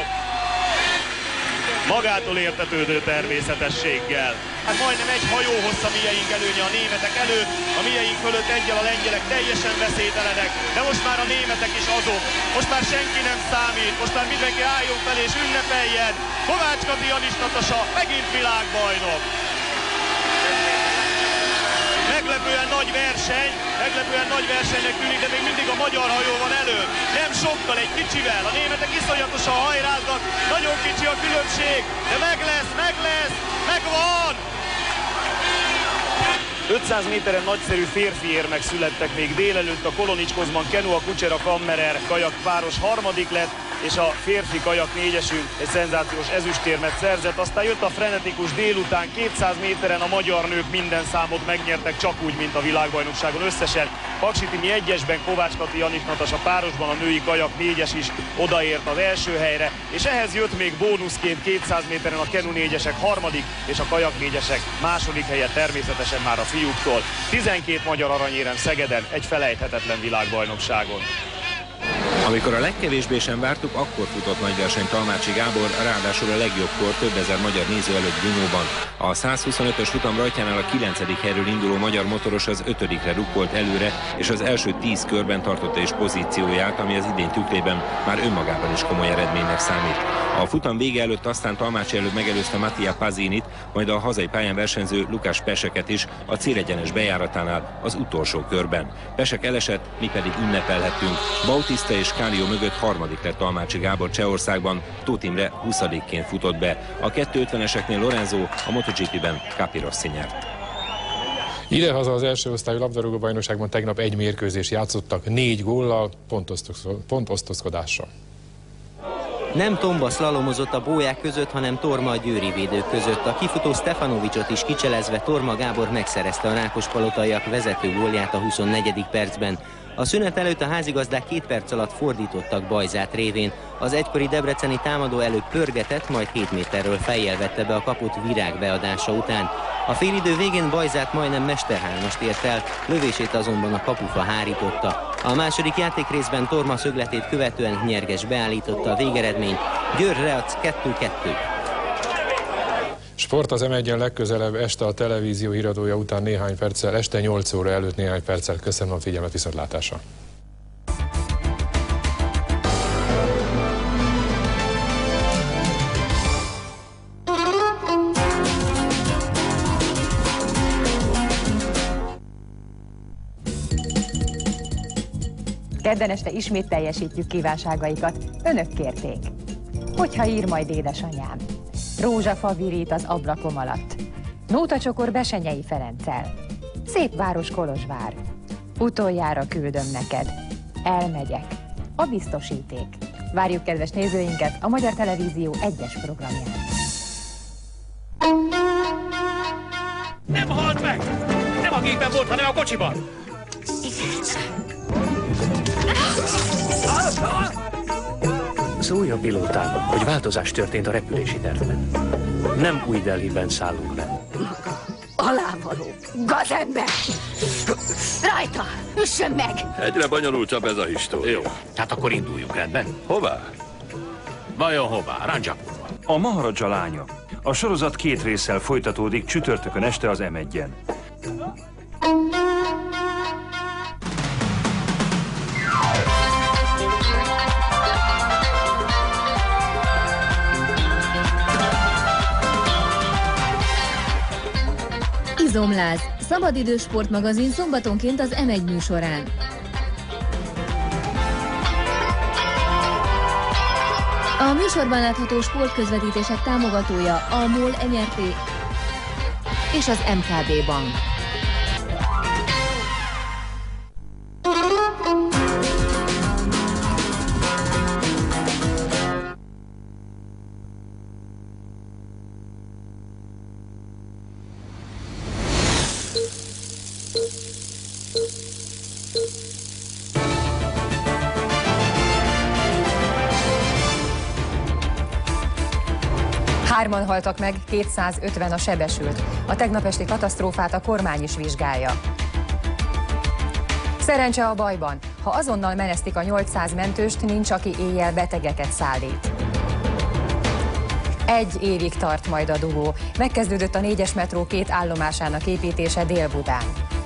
Magától értetődő természetességgel. Hát majdnem egy hajó hossz a mieink előnye a németek előtt, a mieink fölött egyel a lengyelek teljesen veszélytelenek, de most már a németek is azok. Most már senki nem számít, most már mindenki álljon fel és ünnepeljen. Kovács Kati Janis Natasa megint világbajnok. Meglepően nagy versenynek tűnik, de még mindig a magyar hajó van elő. Nem sokkal, egy kicsivel. A németek iszonyatosan hajráznak, nagyon kicsi a különbség, de meg lesz, megvan! 500 méteren nagyszerű férfi érmek születtek még délelőtt, a Kolonics Kozman Kenu, a Kucsera Kammerer kajak páros harmadik lett, és a férfi kajak négyesünk egy szenzációs ezüstérmet szerzett. Aztán jött a frenetikus délután, 200 méteren a magyar nők minden számot megnyertek, csak úgy, mint a világbajnokságon összesen. Paksi Timi egyesben, Kovács Kati, Janik Natasza párosban, a női kajak négyes is odaért az első helyre, és ehhez jött még bónuszként 200 méteren a kenu négyesek harmadik, és a kajak négyesek második helye természetesen már a fiúktól. 12 magyar aranyérem Szegeden egy felejthetetlen világbajnokságon. Amikor a legkevésbé sem vártuk, akkor futott nagy versenyt Talmácsi Gábor, ráadásul a legjobbkor több ezer magyar néző előtt Bunyóban. A 125-ös futam rajtjánál a 9. helyről induló magyar motoros az 5-re rukkolt előre, és az első 10 körben tartotta is pozícióját, ami az idény tükrében már önmagában is komoly eredménynek számít. A futam vége előtt aztán Talmácsi előtt megelőzte Mattia Pazzinit, majd a hazai pályán versenyző Lukács Peseket is a célegyenes bejáratánál az utolsó körben. Pesek elesett, mi pedig ünnepelhettünk. Bautista és Kálió mögött harmadik lett Talmácsi Gábor Csehországban, Tóth Imre 20-ként futott be. A 250-eseknél Lorenzo, a MotoGP-ben Capirossi nyert. Idehaza az első osztályú labdarúgó bajnokságban tegnap egy mérkőzést játszottak 4 góllal, pontosztozkodással. Nem Tomba szlalomozott a bóják között, hanem Torma a győri védők között. A kifutó Stefanovicsot is kicselezve Torma Gábor megszerezte a rákospalotaiak vezető gólját a 24. percben. A szünet előtt a házigazdák 2 perc alatt fordítottak Bajzát révén. Az egykori debreceni támadó előbb pörgetett, majd 7 méterről fejjel vette be a kaput Virág beadása után. A félidő végén Bajzát majdnem mesterhármast ért el, lövését azonban a kapufa hárította. A második játékrészben Torma szögletét követően Nyerges beállította a végeredményt. Győr-Reac 2-2. Sport az M1-en legközelebb este a televízió híradója után néhány perccel, este 8 óra előtt néhány perccel. Köszönöm a figyelmet, viszontlátásra! Kedden este ismét teljesítjük kívánságaikat. Önök kérték. Hogyha ír majd édesanyám. Rózsafa virít az ablakom alatt. Nótacsokor Besenyei Ferenccel. Szép város Kolozsvár. Utoljára küldöm neked. Elmegyek. A biztosíték. Várjuk kedves nézőinket a Magyar Televízió egyes programján. Nem halt meg! Nem a gépen volt, hanem a kocsiban! Szólj a pilótának, hogy változás történt a repülési tervben. Nem új Delhiben szállunk le. Alávaló gazember! Rajta! Üssön meg! Egyre bonyolultabb ez a histó. Jó, hát akkor induljunk, rendben? Hová? Vajon hová? Ranjapurba. A Maharaja lánya. A sorozat 2 résszel folytatódik csütörtökön este az M1-en. Izomláz, szabadidős sportmagazin szombatonként az M1 műsorán. A műsorban látható sportközvetítések támogatója a MOL NRT és az MKB Bank. Hárman haltak meg, 250 a sebesült. A tegnap esti katasztrófát a kormány is vizsgálja. Szerencse a bajban. Ha azonnal menesztik a 800 mentőst, nincs, aki éjjel betegeket szállít. 1 évig tart majd a dugó. Megkezdődött a 4-es metró 2 állomásának építése Dél-Budán.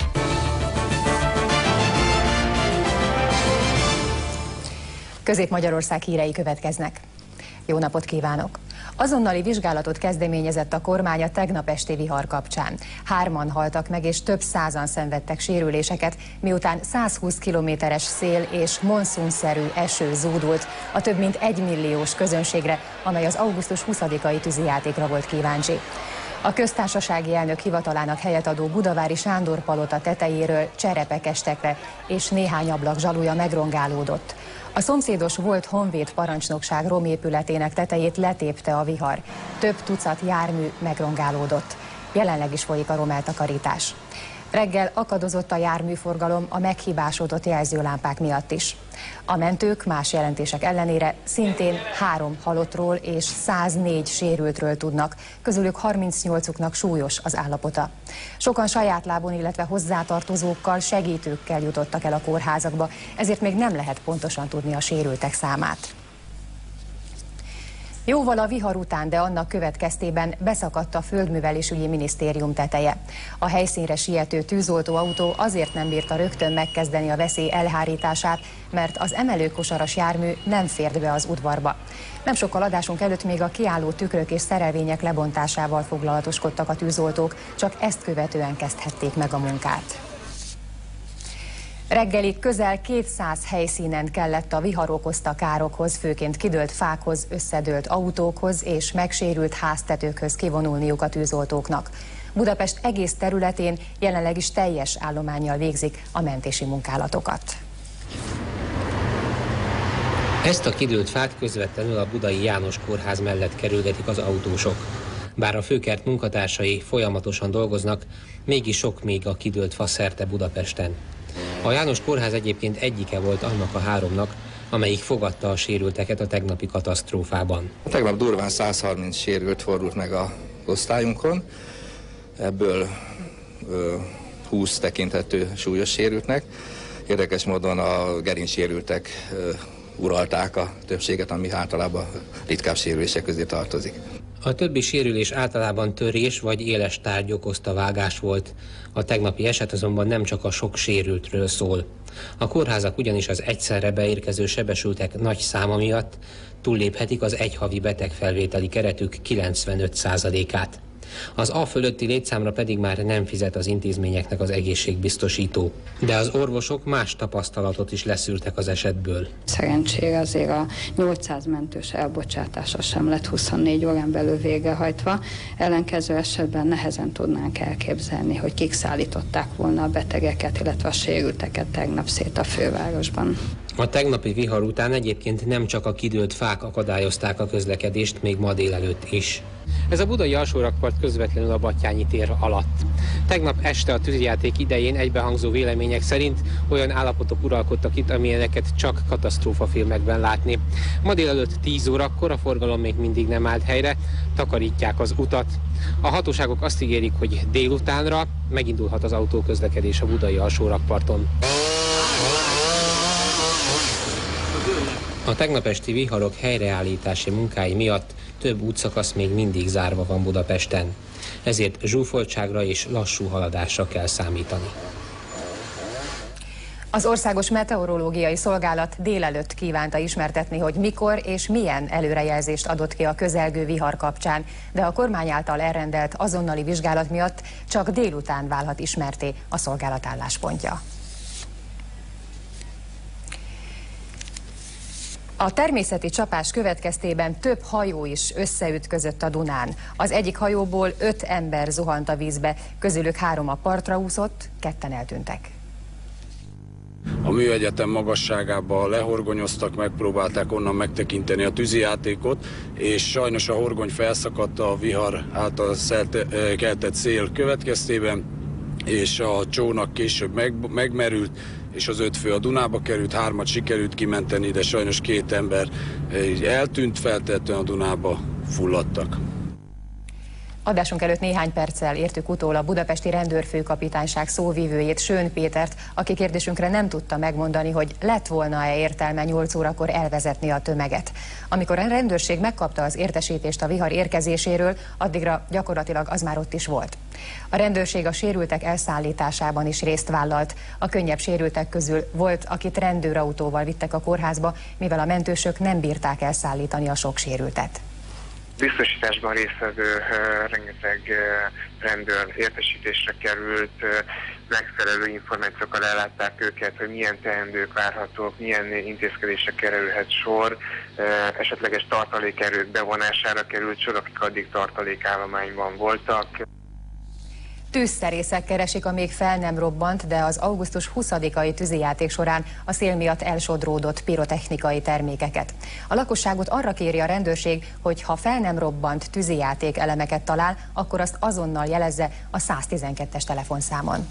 Közép-Magyarország hírei következnek. Jó napot kívánok! Azonnali vizsgálatot kezdeményezett a kormány a tegnap esti vihar kapcsán. 3-an haltak meg és több százan szenvedtek sérüléseket, miután 120 kilométeres szél és monszunszerű eső zúdult a több mint 1 milliós közönségre, amely az augusztus 20-ai tűzijátékra volt kíváncsi. A köztársasági elnök hivatalának helyet adó Budavári Sándor palota tetejéről cserepek estek le, és néhány ablak zsalúja megrongálódott. A szomszédos volt honvéd parancsnokság romépületének tetejét letépte a vihar. Több tucat jármű megrongálódott. Jelenleg is folyik a romeltakarítás. Reggel akadozott a járműforgalom a meghibásodott jelzőlámpák miatt is. A mentők más jelentések ellenére szintén 3 halottról és 104 sérültről tudnak, közülük 38-uknak súlyos az állapota. Sokan saját lábon, illetve hozzátartozókkal, segítőkkel jutottak el a kórházakba, ezért még nem lehet pontosan tudni a sérültek számát. Jóval a vihar után, de annak következtében beszakadt a Földművelésügyi Minisztérium teteje. A helyszínre siető tűzoltóautó azért nem bírta rögtön megkezdeni a veszély elhárítását, mert az emelőkosaras jármű nem fért be az udvarba. Nem sokkal adásunk előtt még a kiálló tükrök és szerelvények lebontásával foglalatoskodtak a tűzoltók, csak ezt követően kezdhették meg a munkát. Reggelig közel 200 helyszínen kellett a vihar okozta károkhoz, főként kidőlt fákhoz, összedőlt autókhoz és megsérült háztetőkhöz kivonulniuk a tűzoltóknak. Budapest egész területén jelenleg is teljes állománnyal végzik a mentési munkálatokat. Ezt a kidőlt fát közvetlenül a Budai János Kórház mellett kerülgetik az autósok. Bár a főkert munkatársai folyamatosan dolgoznak, mégis sok még a kidőlt fa szerte Budapesten. A János Kórház egyébként egyike volt annak a 3-nak, amelyik fogadta a sérülteket a tegnapi katasztrófában. Tegnap durván 130 sérült fordult meg az osztályunkon, ebből 20 tekinthető súlyos sérültnek. Érdekes módon a gerincsérültek uralták a többséget, ami általában ritkább sérülések közé tartozik. A többi sérülés általában törés vagy éles tárgy okozta vágás volt. A tegnapi eset azonban nem csak a sok sérültről szól. A kórházak ugyanis az egyszerre beérkező sebesültek nagy száma miatt túlléphetik az egyhavi betegfelvételi keretük 95%-át. Az A fölötti létszámra pedig már nem fizet az intézményeknek az egészségbiztosító. De az orvosok más tapasztalatot is leszűrtek az esetből. Szerencsére azért a 800 mentős elbocsátása sem lett 24 órán belül végrehajtva. Ellenkező esetben nehezen tudnánk elképzelni, hogy kik szállították volna a betegeket, illetve a sérülteket tegnap szét a fővárosban. A tegnapi vihar után egyébként nem csak a kidőlt fák akadályozták a közlekedést, még ma délelőtt is. Ez a budai alsórakpart közvetlenül a Batthyány tér alatt. Tegnap este a tűzijáték idején egybehangzó vélemények szerint olyan állapotok uralkodtak itt, amilyeneket csak katasztrófafilmekben látni. Ma délelőtt 10 órakor a forgalom még mindig nem állt helyre, takarítják az utat. A hatóságok azt ígérik, hogy délutánra megindulhat az autóközlekedés a budai alsórakparton. A tegnap esti viharok helyreállítási munkái miatt több útszakasz még mindig zárva van Budapesten. Ezért zsúfoltságra és lassú haladásra kell számítani. Az Országos Meteorológiai Szolgálat délelőtt kívánta ismertetni, hogy mikor és milyen előrejelzést adott ki a közelgő vihar kapcsán, de a kormány által elrendelt azonnali vizsgálat miatt csak délután válhat ismerté a szolgálat álláspontja. A természeti csapás következtében több hajó is összeütközött a Dunán. Az egyik hajóból 5 ember zuhant a vízbe, közülük 3 a partra úszott, 2 eltűntek. A műegyetem magasságába lehorgonyoztak, megpróbálták onnan megtekinteni a tűzijátékot, és sajnos a horgony felszakadt a vihar által keltett szél következtében, és a csónak később megmerült, és az 5 fő a Dunába került, 3-at sikerült kimenteni, de sajnos 2 ember eltűnt, feltehetően a Dunába fulladtak. Adásunk előtt néhány perccel értük utól a budapesti rendőrfőkapitányság szóvivőjét, Schön Pétert, aki kérdésünkre nem tudta megmondani, hogy lett volna-e értelme 8 órakor elvezetni a tömeget. Amikor a rendőrség megkapta az értesítést a vihar érkezéséről, addigra gyakorlatilag az már ott is volt. A rendőrség a sérültek elszállításában is részt vállalt. A könnyebb sérültek közül volt, akit rendőrautóval vittek a kórházba, mivel a mentősök nem bírták elszállítani a sok sérültet. biztosításban résztvevő rengeteg rendőr értesítésre került, megfelelő információkkal ellátták őket, hogy milyen teendők várhatók, milyen intézkedésre kerülhet sor, esetleges tartalékerők bevonására került sor, akik addig tartalékállományban voltak. Tűzszerészek keresik a még fel nem robbant, de az augusztus 20-ai tűzijáték során a szél miatt elsodródott pirotechnikai termékeket. A lakosságot arra kéri a rendőrség, hogy ha fel nem robbant tűzijáték elemeket talál, akkor azt azonnal jelezze a 112-es telefonszámon.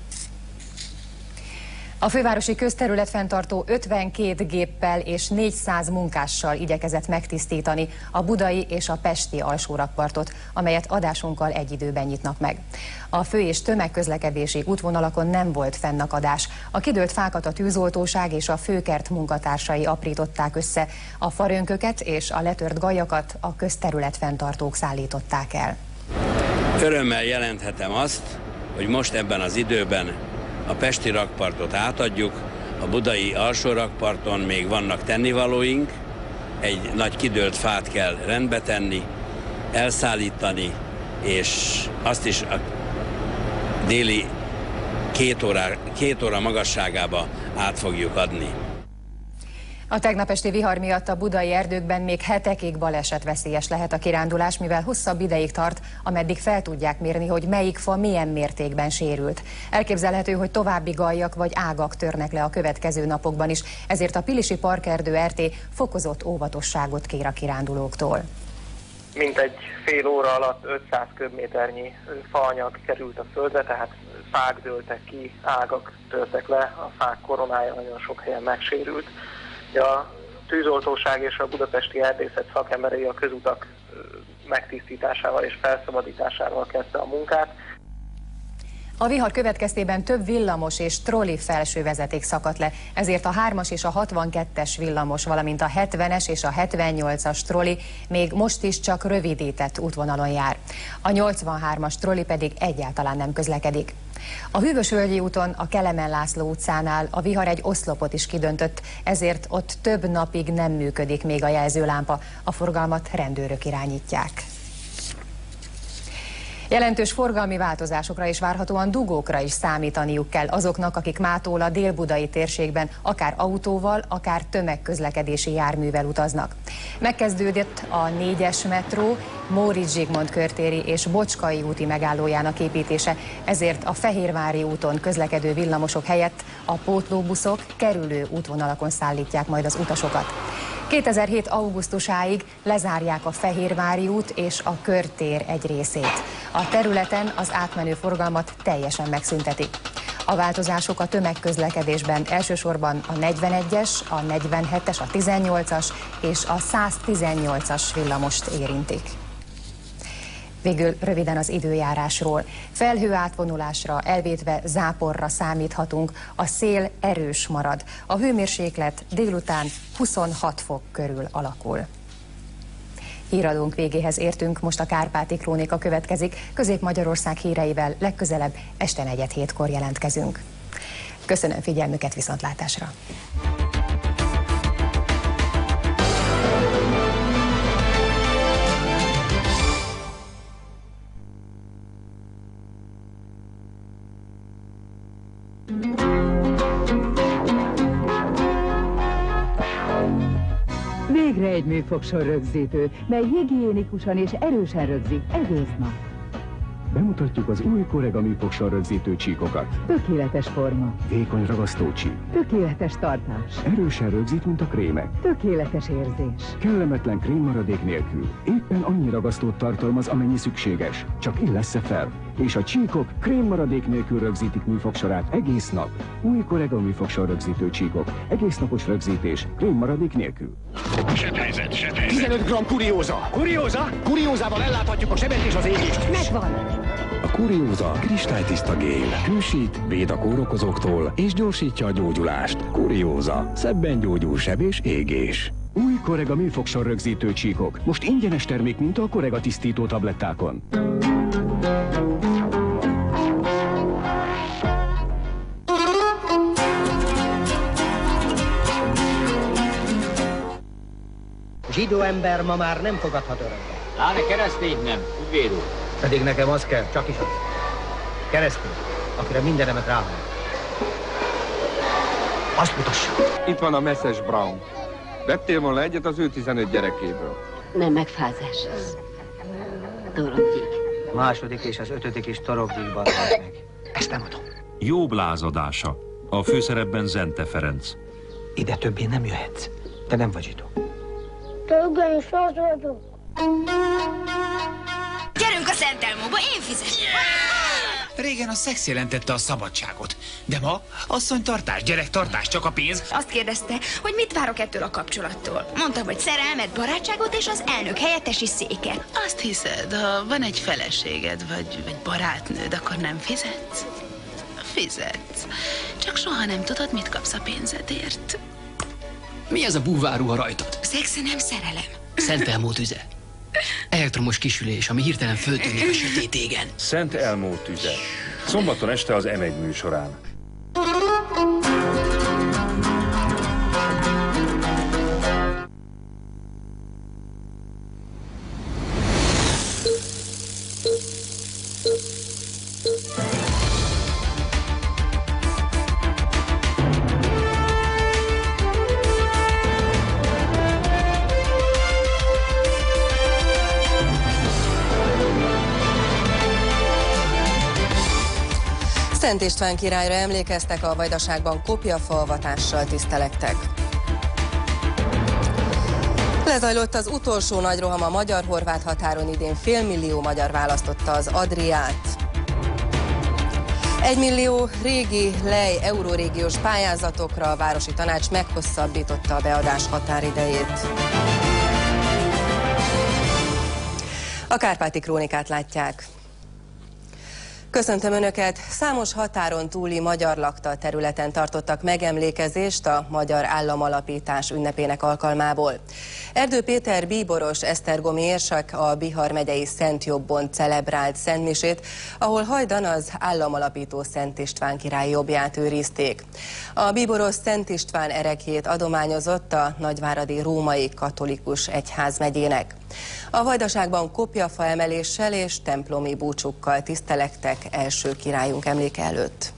A fővárosi közterületfenntartó 52 géppel és 400 munkással igyekezett megtisztítani a budai és a pesti alsórakpartot, amelyet adásunkkal egy időben nyitnak meg. A fő- és tömegközlekedési útvonalakon nem volt fennakadás. A kidőlt fákat a tűzoltóság és a főkert munkatársai aprították össze, a farönköket és a letört gajakat a közterületfenntartók szállították el. Örömmel jelenthetem azt, hogy most ebben az időben a pesti rakpartot átadjuk, a budai alsó rakparton még vannak tennivalóink, egy nagy kidőlt fát kell rendbe tenni, elszállítani, és azt is a déli két óra magasságába át fogjuk adni. A tegnap esti vihar miatt a budai erdőkben még hetekig balesetveszélyes lehet a kirándulás, mivel hosszabb ideig tart, ameddig fel tudják mérni, hogy melyik fa milyen mértékben sérült. Elképzelhető, hogy további gajak vagy ágak törnek le a következő napokban is, ezért a Pilisi Parkerdő RT fokozott óvatosságot kér a kirándulóktól. Mintegy fél óra alatt 500 köbméternyi faanyag került a földre, tehát fák dőltek ki, ágak törtek le, a fák koronája nagyon sok helyen megsérült. A tűzoltóság és a budapesti erdészet szakemberei a közutak megtisztításával és felszabadításával kezdte a munkát. A vihar következtében több villamos és trolli felsővezeték szakadt le, ezért a 3-as és a 62-es villamos, valamint a 70-es és a 78-as trolli még most is csak rövidített útvonalon jár. A 83-as trolli pedig egyáltalán nem közlekedik. A Hűvösvölgyi úton, a Kelemen László utcánál a vihar egy oszlopot is kidöntött, ezért ott több napig nem működik még a jelzőlámpa, a forgalmat rendőrök irányítják. Jelentős forgalmi változásokra és várhatóan dugókra is számítaniuk kell azoknak, akik mától a délbudai térségben akár autóval, akár tömegközlekedési járművel utaznak. Megkezdődött a 4-es metró, Móricz Zsigmond körtéri és Bocskai úti megállójának építése, ezért a Fehérvári úton közlekedő villamosok helyett a pótlóbuszok kerülő útvonalakon szállítják majd az utasokat. 2007. augusztusáig lezárják a Fehérvári út és a körtér egy részét. A területen az átmenő forgalmat teljesen megszüntetik. A változások a tömegközlekedésben elsősorban a 41-es, a 47-es, a 18-as és a 118-as villamost érintik. Végül röviden az időjárásról. Felhő átvonulásra, elvétve záporra számíthatunk, a szél erős marad. A hőmérséklet délután 26 fok körül alakul. Híradónk végéhez értünk, most a Kárpáti Krónika következik. Közép-Magyarország híreivel legközelebb este 4:07-kor jelentkezünk. Köszönöm figyelmüket, viszontlátásra! Végre egy műfogsor rögzítő, mely higiénikusan és erősen rögzít egész nap. Bemutatjuk az új Corega műfogsor rögzítő csíkokat. Tökéletes forma. Vékony ragasztócsík. Tökéletes tartás. Erősen rögzít, mint a krémek. Tökéletes érzés. Kellemetlen krémmaradék nélkül. Éppen annyi ragasztót tartalmaz, amennyi szükséges. Csak illessze fel. És a csíkok krémmaradék nélkül rögzítik műfogsorát egész nap. Új Corega műfogsor rögzítő csíkok. Egész napos rögzítés. Krémmaradék nélkül. Sebhelyzet. 15 g kurióza. Kurióza? Kuriózával elláthatjuk a sebet és az égést. Megvan. A kurióza kristálytiszta gél. Hűsít, véd a kórokozóktól és gyorsítja a gyógyulást. Kurióza. Szebben gyógyul seb és égés. Új Corega műfogsor rögzítő csíkok. Most ingyenes termék, mint a Corega tisztító tablettákon. Zsidó ember ma már nem fogadhat örökbe. Áne keresztény nem, ügyvéd úr. Pedig nekem az kell, csak is az. Keresztény, akire mindenemet ráhol. Azt mutassa. Itt van a Meszes Brown. Vettél volna egyet az ő 15 gyerekéből? Nem megfázás az. Toroggyik. A második és az 5. is toroggyikban halt meg. Ezt nem adom. Jobb lázadása. A főszerepben Zente Ferenc. Ide többé nem jöhetsz. Te nem vagy zsidó. Többen is az vagyok. Gyerünk a Szent Elmóba, én fizetem. Régen a szex jelentette a szabadságot, de ma asszonytartás, gyerektartás, csak a pénz. Azt kérdezte, hogy mit várok ettől a kapcsolattól. Mondtam, hogy szerelmet, barátságot és az elnök helyettesi széket. Azt hiszed, ha van egy feleséged vagy barátnőd, akkor nem fizetsz? Fizetsz. Csak soha nem tudod, mit kapsz a pénzedért. Mi ez a búvárruha rajtad? Szexe nem szerelem. Szent Elmó tüze. Elektromos kisülés, ami hirtelen föltűnik a sötét égen. Szent Elmó tüze. Szombaton este az M1 műsorán. Szent István királyra emlékeztek, a Vajdaságban kopjafaalvatással tisztelektek. Lezajlott az utolsó nagy roham a magyar-horvát határon, idén félmillió magyar választotta az Adriát. 1 millió régi lej eurórégiós pályázatokra a Városi Tanács meghosszabbította a beadás határidejét. A Kárpáti Krónikát látják. Köszöntöm Önöket! Számos határon túli magyar lakta területen tartottak megemlékezést a magyar államalapítás ünnepének alkalmából. Erdő Péter bíboros esztergomi érsek a Bihar megyei Szentjobbon celebrált szentmisét, ahol hajdan az államalapító Szent István király jobbját őrizték. A bíboros Szent István ereklyét adományozott a nagyváradi római katolikus egyházmegyének. A Vajdaságban kopjafa emeléssel és templomi búcsukkal tisztelektek első királyunk emléke előtt.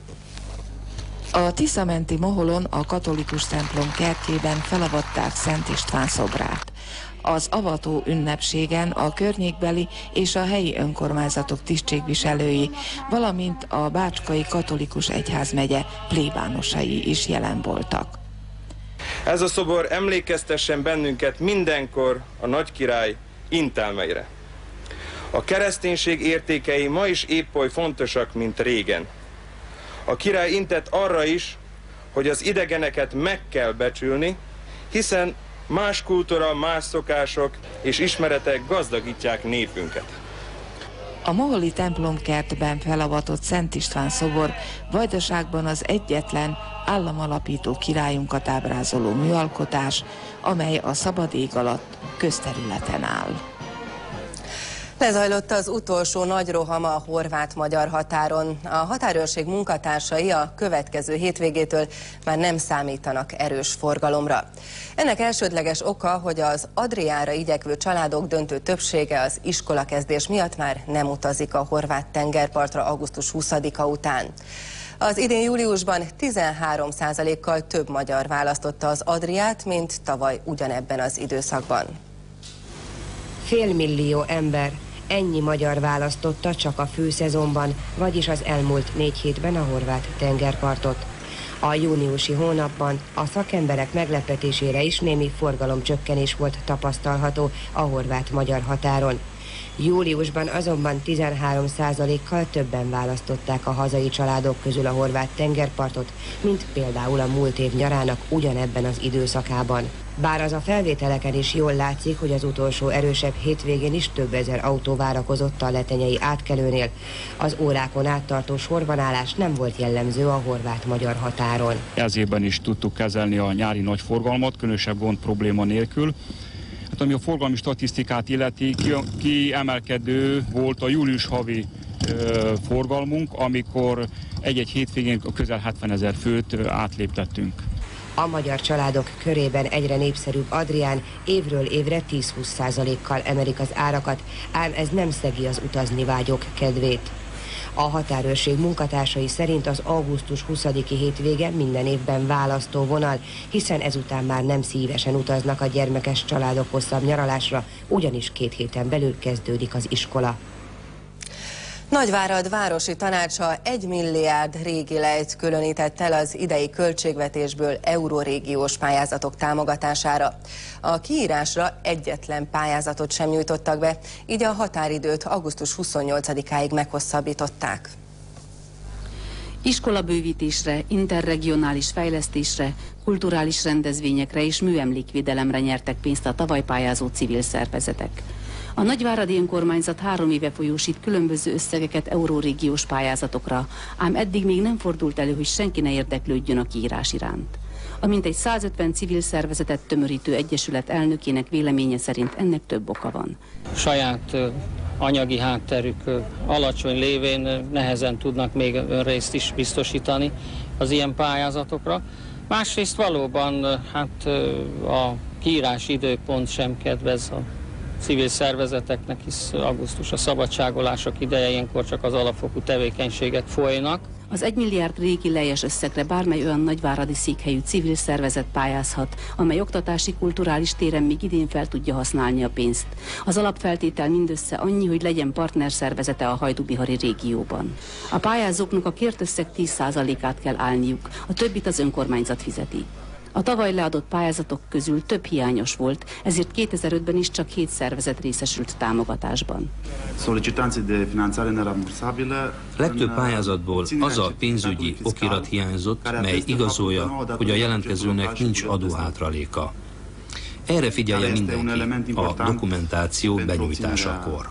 A Tisza-menti Moholon a katolikus templom kertjében felavatták Szent István szobrát. Az avató ünnepségen a környékbeli és a helyi önkormányzatok tisztségviselői, valamint a Bácskai Katolikus Egyházmegye plébánosai is jelen voltak. Ez a szobor emlékeztessen bennünket mindenkor a nagykirály intelmeire. A kereszténység értékei ma is épp oly fontosak, mint régen. A király intett arra is, hogy az idegeneket meg kell becsülni, hiszen más kultúra, más szokások és ismeretek gazdagítják népünket. A moholi templomkertben felavatott Szent István szobor Vajdaságban az egyetlen államalapító királyunkat ábrázoló műalkotás, amely a szabad ég alatt közterületen áll. Lezajlott az utolsó nagy roham a horvát-magyar határon. A határőrség munkatársai a következő hétvégétől már nem számítanak erős forgalomra. Ennek elsődleges oka, hogy az Adriára igyekvő családok döntő többsége az iskolakezdés miatt már nem utazik a horvát tengerpartra augusztus 20-a után. Az idén júliusban 13%-kal több magyar választotta az Adriát, mint tavaly ugyanebben az időszakban. Félmillió ember, ennyi magyar választotta csak a főszezonban, vagyis az elmúlt 4 hétben a horvát tengerpartot. A júniusi hónapban a szakemberek meglepetésére is némi forgalomcsökkenés volt tapasztalható a horvát-magyar határon. Júliusban azonban 13%-kal többen választották a hazai családok közül a horvát tengerpartot, mint például a múlt év nyarának ugyanebben az időszakában. Bár az a felvételeken is jól látszik, hogy az utolsó erősebb hétvégén is több ezer autó várakozott a letenyei átkelőnél, az órákon áttartó sorbanállás nem volt jellemző a horvát-magyar határon. Ez évben is tudtuk kezelni a nyári nagy forgalmat, különösebb gond probléma nélkül. Hát, ami a forgalmi statisztikát illeti, kiemelkedő volt a július havi forgalmunk, amikor egy-egy hétvégén közel 70 000 főt átléptettünk. A magyar családok körében egyre népszerűbb Adrián évről évre 10-20%-kal emelik az árakat, ám ez nem szegi az utazni vágyók kedvét. A határőrség munkatársai szerint az augusztus 20-i hétvége minden évben választóvonal, hiszen ezután már nem szívesen utaznak a gyermekes családok hosszabb nyaralásra, ugyanis 2 héten belül kezdődik az iskola. Nagyvárad városi tanácsa 1 milliárd régi lejt különített el az idei költségvetésből eurorégiós pályázatok támogatására. A kiírásra egyetlen pályázatot sem nyújtottak be, így a határidőt augusztus 28-áig meghosszabbították. Iskolabővítésre, interregionális fejlesztésre, kulturális rendezvényekre és műemlékvédelemre nyertek pénzt a tavaly pályázó civil szervezetek. A nagyváradi önkormányzat 3 éve folyósít különböző összegeket eurórégiós pályázatokra, ám eddig még nem fordult elő, hogy senki ne érdeklődjön a kiírás iránt. A mintegy 150 civil szervezetet tömörítő egyesület elnökének véleménye szerint ennek több oka van. Saját anyagi hátterük alacsony lévén nehezen tudnak még önrészt is biztosítani az ilyen pályázatokra. Másrészt valóban a kiírási időpont sem kedvez a civil szervezeteknek, hisz augusztus a szabadságolások ideje, ilyenkor csak az alapfokú tevékenységek folynak. Az 1 milliárd régi lejes összegre bármely olyan nagyváradi székhelyű civil szervezet pályázhat, amely oktatási, kulturális téren még idén fel tudja használni a pénzt. Az alapfeltétel mindössze annyi, hogy legyen partnerszervezete a hajdúbihari régióban. A pályázóknak a kért összeg 10%-át kell állniuk, a többit az önkormányzat fizeti. A tavaly leadott pályázatok közül több hiányos volt, ezért 2005-ben is csak 7 szervezet részesült támogatásban. Legtöbb pályázatból az a pénzügyi okirat hiányzott, mely igazolja, hogy a jelentkezőnek nincs adóhátraléka. Erre figyelje mindenki a dokumentáció benyújtásakor.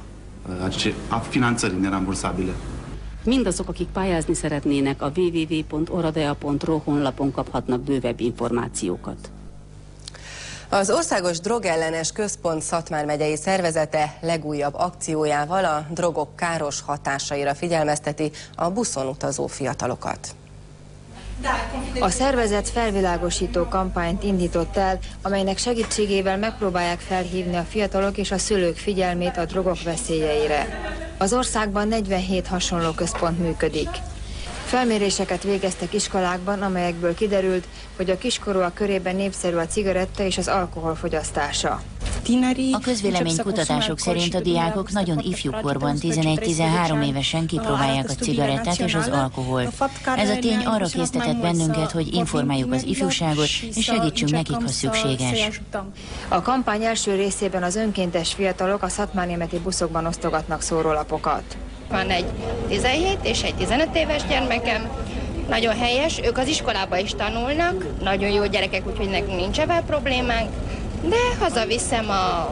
Mindazok, akik pályázni szeretnének, a www.oradea.ro honlapon kaphatnak bővebb információkat. Az Országos Drogellenes Központ Szatmár megyei szervezete legújabb akciójával a drogok káros hatásaira figyelmezteti a buszon utazó fiatalokat. A szervezet felvilágosító kampányt indított el, amelynek segítségével megpróbálják felhívni a fiatalok és a szülők figyelmét a drogok veszélyeire. Az országban 47 hasonló központ működik. Felméréseket végeztek iskolákban, amelyekből kiderült, hogy a kiskorúak körében népszerű a cigaretta és az alkohol fogyasztása. A közvéleménykutatások szerint a diákok nagyon ifjúkorban, 11-13 évesen kipróbálják a cigarettát és az alkoholt. Ez a tény arra késztetett bennünket, hogy informáljuk az ifjúságot, és segítsünk nekik, ha szükséges. A kampány első részében az önkéntes fiatalok a szatmárnémeti buszokban osztogatnak szórólapokat. Van egy 17 és egy 15 éves gyermekem, nagyon helyes, ők az iskolában is tanulnak, nagyon jó gyerekek, úgyhogy nekünk nincs ebben problémánk, de hazaviszem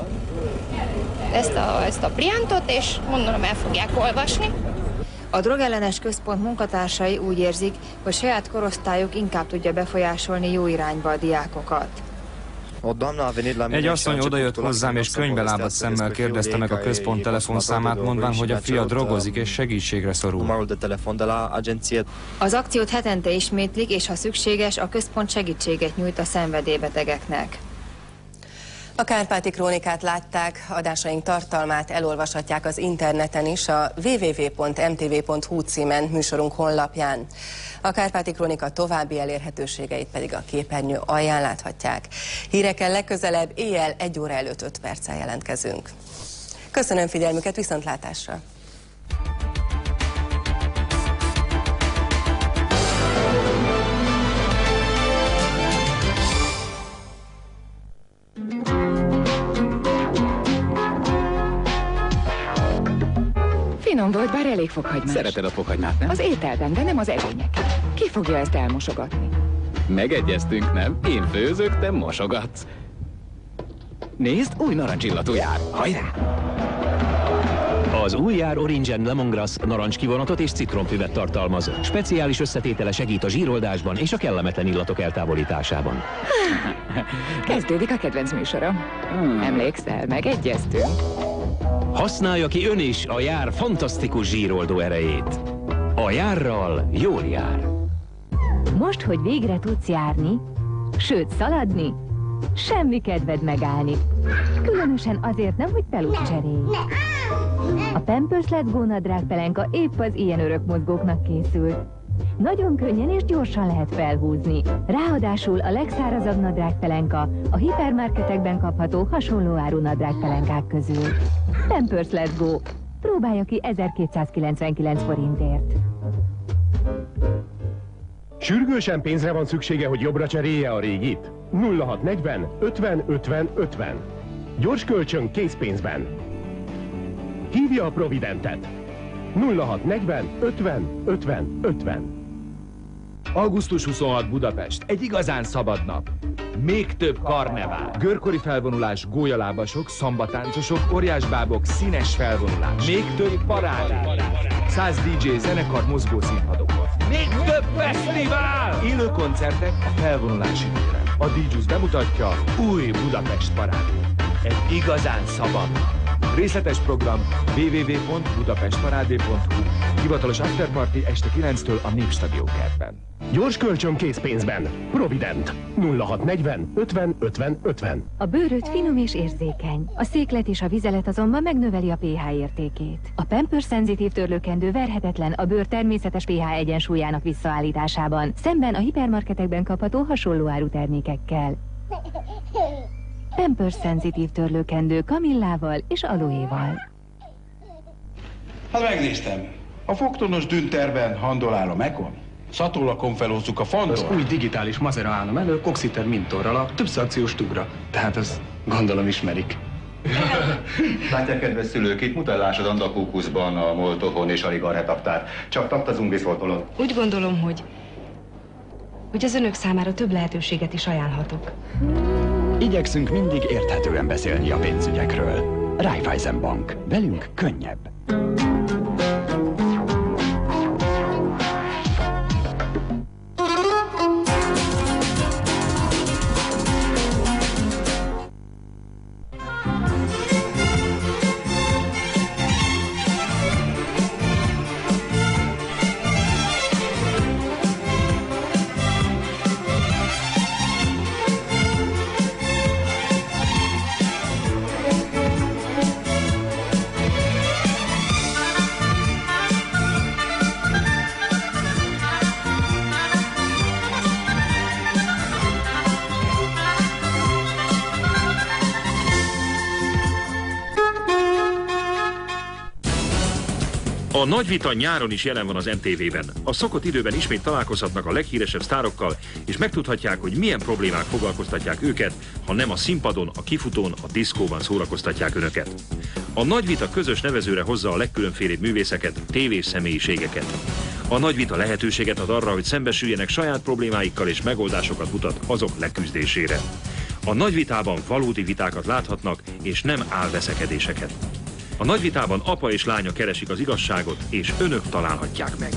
ezt a pliantot, és mondom, el fogják olvasni. A drogellenes központ munkatársai úgy érzik, hogy saját korosztályuk inkább tudja befolyásolni jó irányba a diákokat. Egy asszony odajött hozzám, és könyvbe lábadt szemmel kérdezte meg a központ telefonszámát, mondván, hogy a fia drogozik és segítségre szorul. Az akciót hetente ismétlik, és ha szükséges, a központ segítséget nyújt a szenvedélybetegeknek. A Kárpáti Krónikát látták, adásaink tartalmát elolvashatják az interneten is, a www.mtv.hu címen műsorunk honlapján. A Kárpáti Krónika további elérhetőségeit pedig a képernyő alján láthatják. Híreken legközelebb éjjel 1 óra előtt 5 perccel jelentkezünk. Köszönöm figyelmüket, viszontlátásra! Finom volt, bár elég fokhagymás. Szereted a fokhagymát, nem? Az ételben, de nem az edények. Ki fogja ezt elmosogatni? Megegyeztünk, nem? Én főzök, te mosogatsz. Nézd, új narancsillatú jár. Hajrá! Az új jár Orange & Lemongrass narancskivonatot és citronfüvet tartalmaz. Speciális összetétele segít a zsíroldásban és a kellemetlen illatok eltávolításában. Kezdődik a kedvenc műsorom. Emlékszel, megegyeztünk. Használja ki ön is a jár fantasztikus zsíroldó erejét. A járral jól jár. Most, hogy végre tudsz járni, Sőt, szaladni? Semmi kedved megállni. Különösen azért nem, hogy pelút cserélj. A Pampers Let's Go nadrágpelenka épp az ilyen örökmozgóknak készült. Nagyon könnyen és gyorsan lehet felhúzni. Ráadásul a legszárazabb nadrágpelenka a hipermarketekben kapható hasonló áru nadrágpelenkák közül. Pampers Let's Go. Próbálja ki 1299 forintért. Sürgősen pénzre van szüksége, hogy jobbra cserélje a régit? 0640 50 50 50. Gyors kölcsön készpénzben. Hívja a Providentet. 0640 50 50 50. Augusztus 26 Budapest. Egy igazán szabad nap. Még több karnevál. Görkori felvonulás, gólyalábasok, szambatáncosok, óriásbábok, színes felvonulás. Még több parádé. 100 DJ, zenekar, mozgószínpadok. Még több fesztivál! Élő koncertek a felvonulási téren. A DJs bemutatja új Budapest parádé. Egy igazán szabad nap. Részletes program www.budapestparádé.hu. Hivatalos afterparty este 9-től a Népstadion kertben. Gyors kölcsön készpénzben. Provident. 0640 50 50 50. A bőröd finom és érzékeny. A széklet és a vizelet azonban megnöveli a pH értékét. A Pampers szenzitív törlőkendő verhetetlen a bőr természetes pH egyensúlyának visszaállításában, szemben a hipermarketekben kapható hasonló áru termékekkel. Pampers szenzitív törlőkendő kamillával és aloéval. Hát megnéztem. A fogtonos dünterben handol a Mekon. Szatólakon felhozzuk a Fandor. Az új digitális Mazera állom elő, Coxeter Mintorral a többszakciós tugra. Tehát ezt gondolom ismerik. Látják, kedves szülők, itt mutatásod Andakókuszban, a Moltohon és alig a retaktár. Csak taktazunk viszoltolon. Úgy gondolom, hogy az önök számára több lehetőséget is ajánlhatok. Igyekszünk mindig érthetően beszélni a pénzügyekről. Raiffeisen Bank. Velünk könnyebb. A Nagy Vita nyáron is jelen van az MTV-ben. A szokott időben ismét találkozhatnak a leghíresebb sztárokkal, és megtudhatják, hogy milyen problémák foglalkoztatják őket, ha nem a színpadon, a kifutón, a diszkóban szórakoztatják önöket. A Nagy Vita közös nevezőre hozza a legkülönfélébb művészeket, tévés személyiségeket. A Nagy Vita lehetőséget ad arra, hogy szembesüljenek saját problémáikkal és megoldásokat mutat azok leküzdésére. A Nagy Vitában valódi vitákat láthatnak, és nem álveszekedéseket. A Nagy Vitában apa és lánya keresik az igazságot, és önök találhatják meg.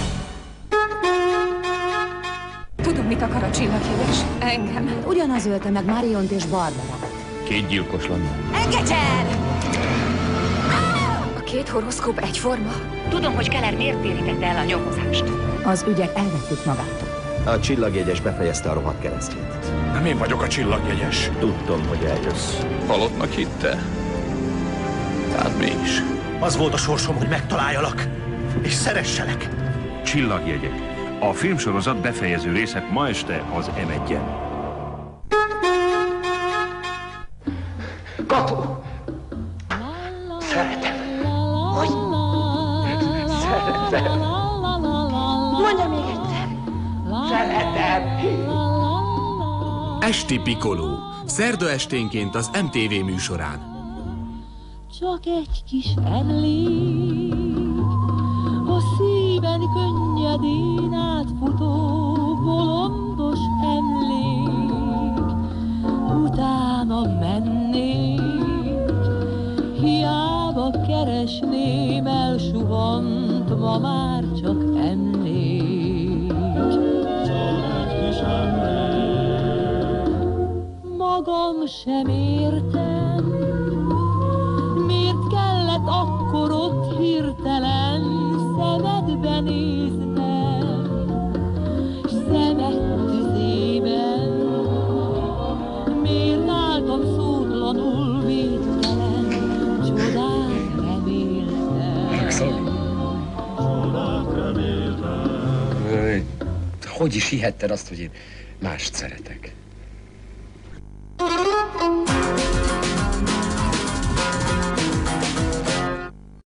Tudom, mit akar a Csillaghíres. Engem. Ugyanaz ölte meg Mariont és Barbarát. Két gyilkos lanya. Engedj el! A két horoszkóp egyforma. Tudom, hogy Keller miért térítette el a nyomozást. Az ügyet elvettük magától. A Csillagjegyes befejezte a rohadt keresztjét. Nem én vagyok a Csillagjegyes. Tudtam, hogy eljössz. Halottnak hitte? Tehát mégis. Az volt a sorsom, hogy megtaláljalak, és szeresselek. Csillagjegyek. A filmsorozat befejező része ma este az M1-en. Kató! Szeretem! Hogy? Szeretem! Mondja még egyszer! Szeretem! Esti Pikoló. Szerda esténként az MTV műsorán. Csak egy kis emlék, a szíven könnyedén átfutó bolondos emlék. Utána mennék, hiába keresném, elsuhant, ma már csak emlék. Csak egy kis emlék. Magam sem értem, miért kellett akkor ott hirtelen szemedbe néznem, s szemed tüzében hogy is hihetted azt, hogy én mást szeretek?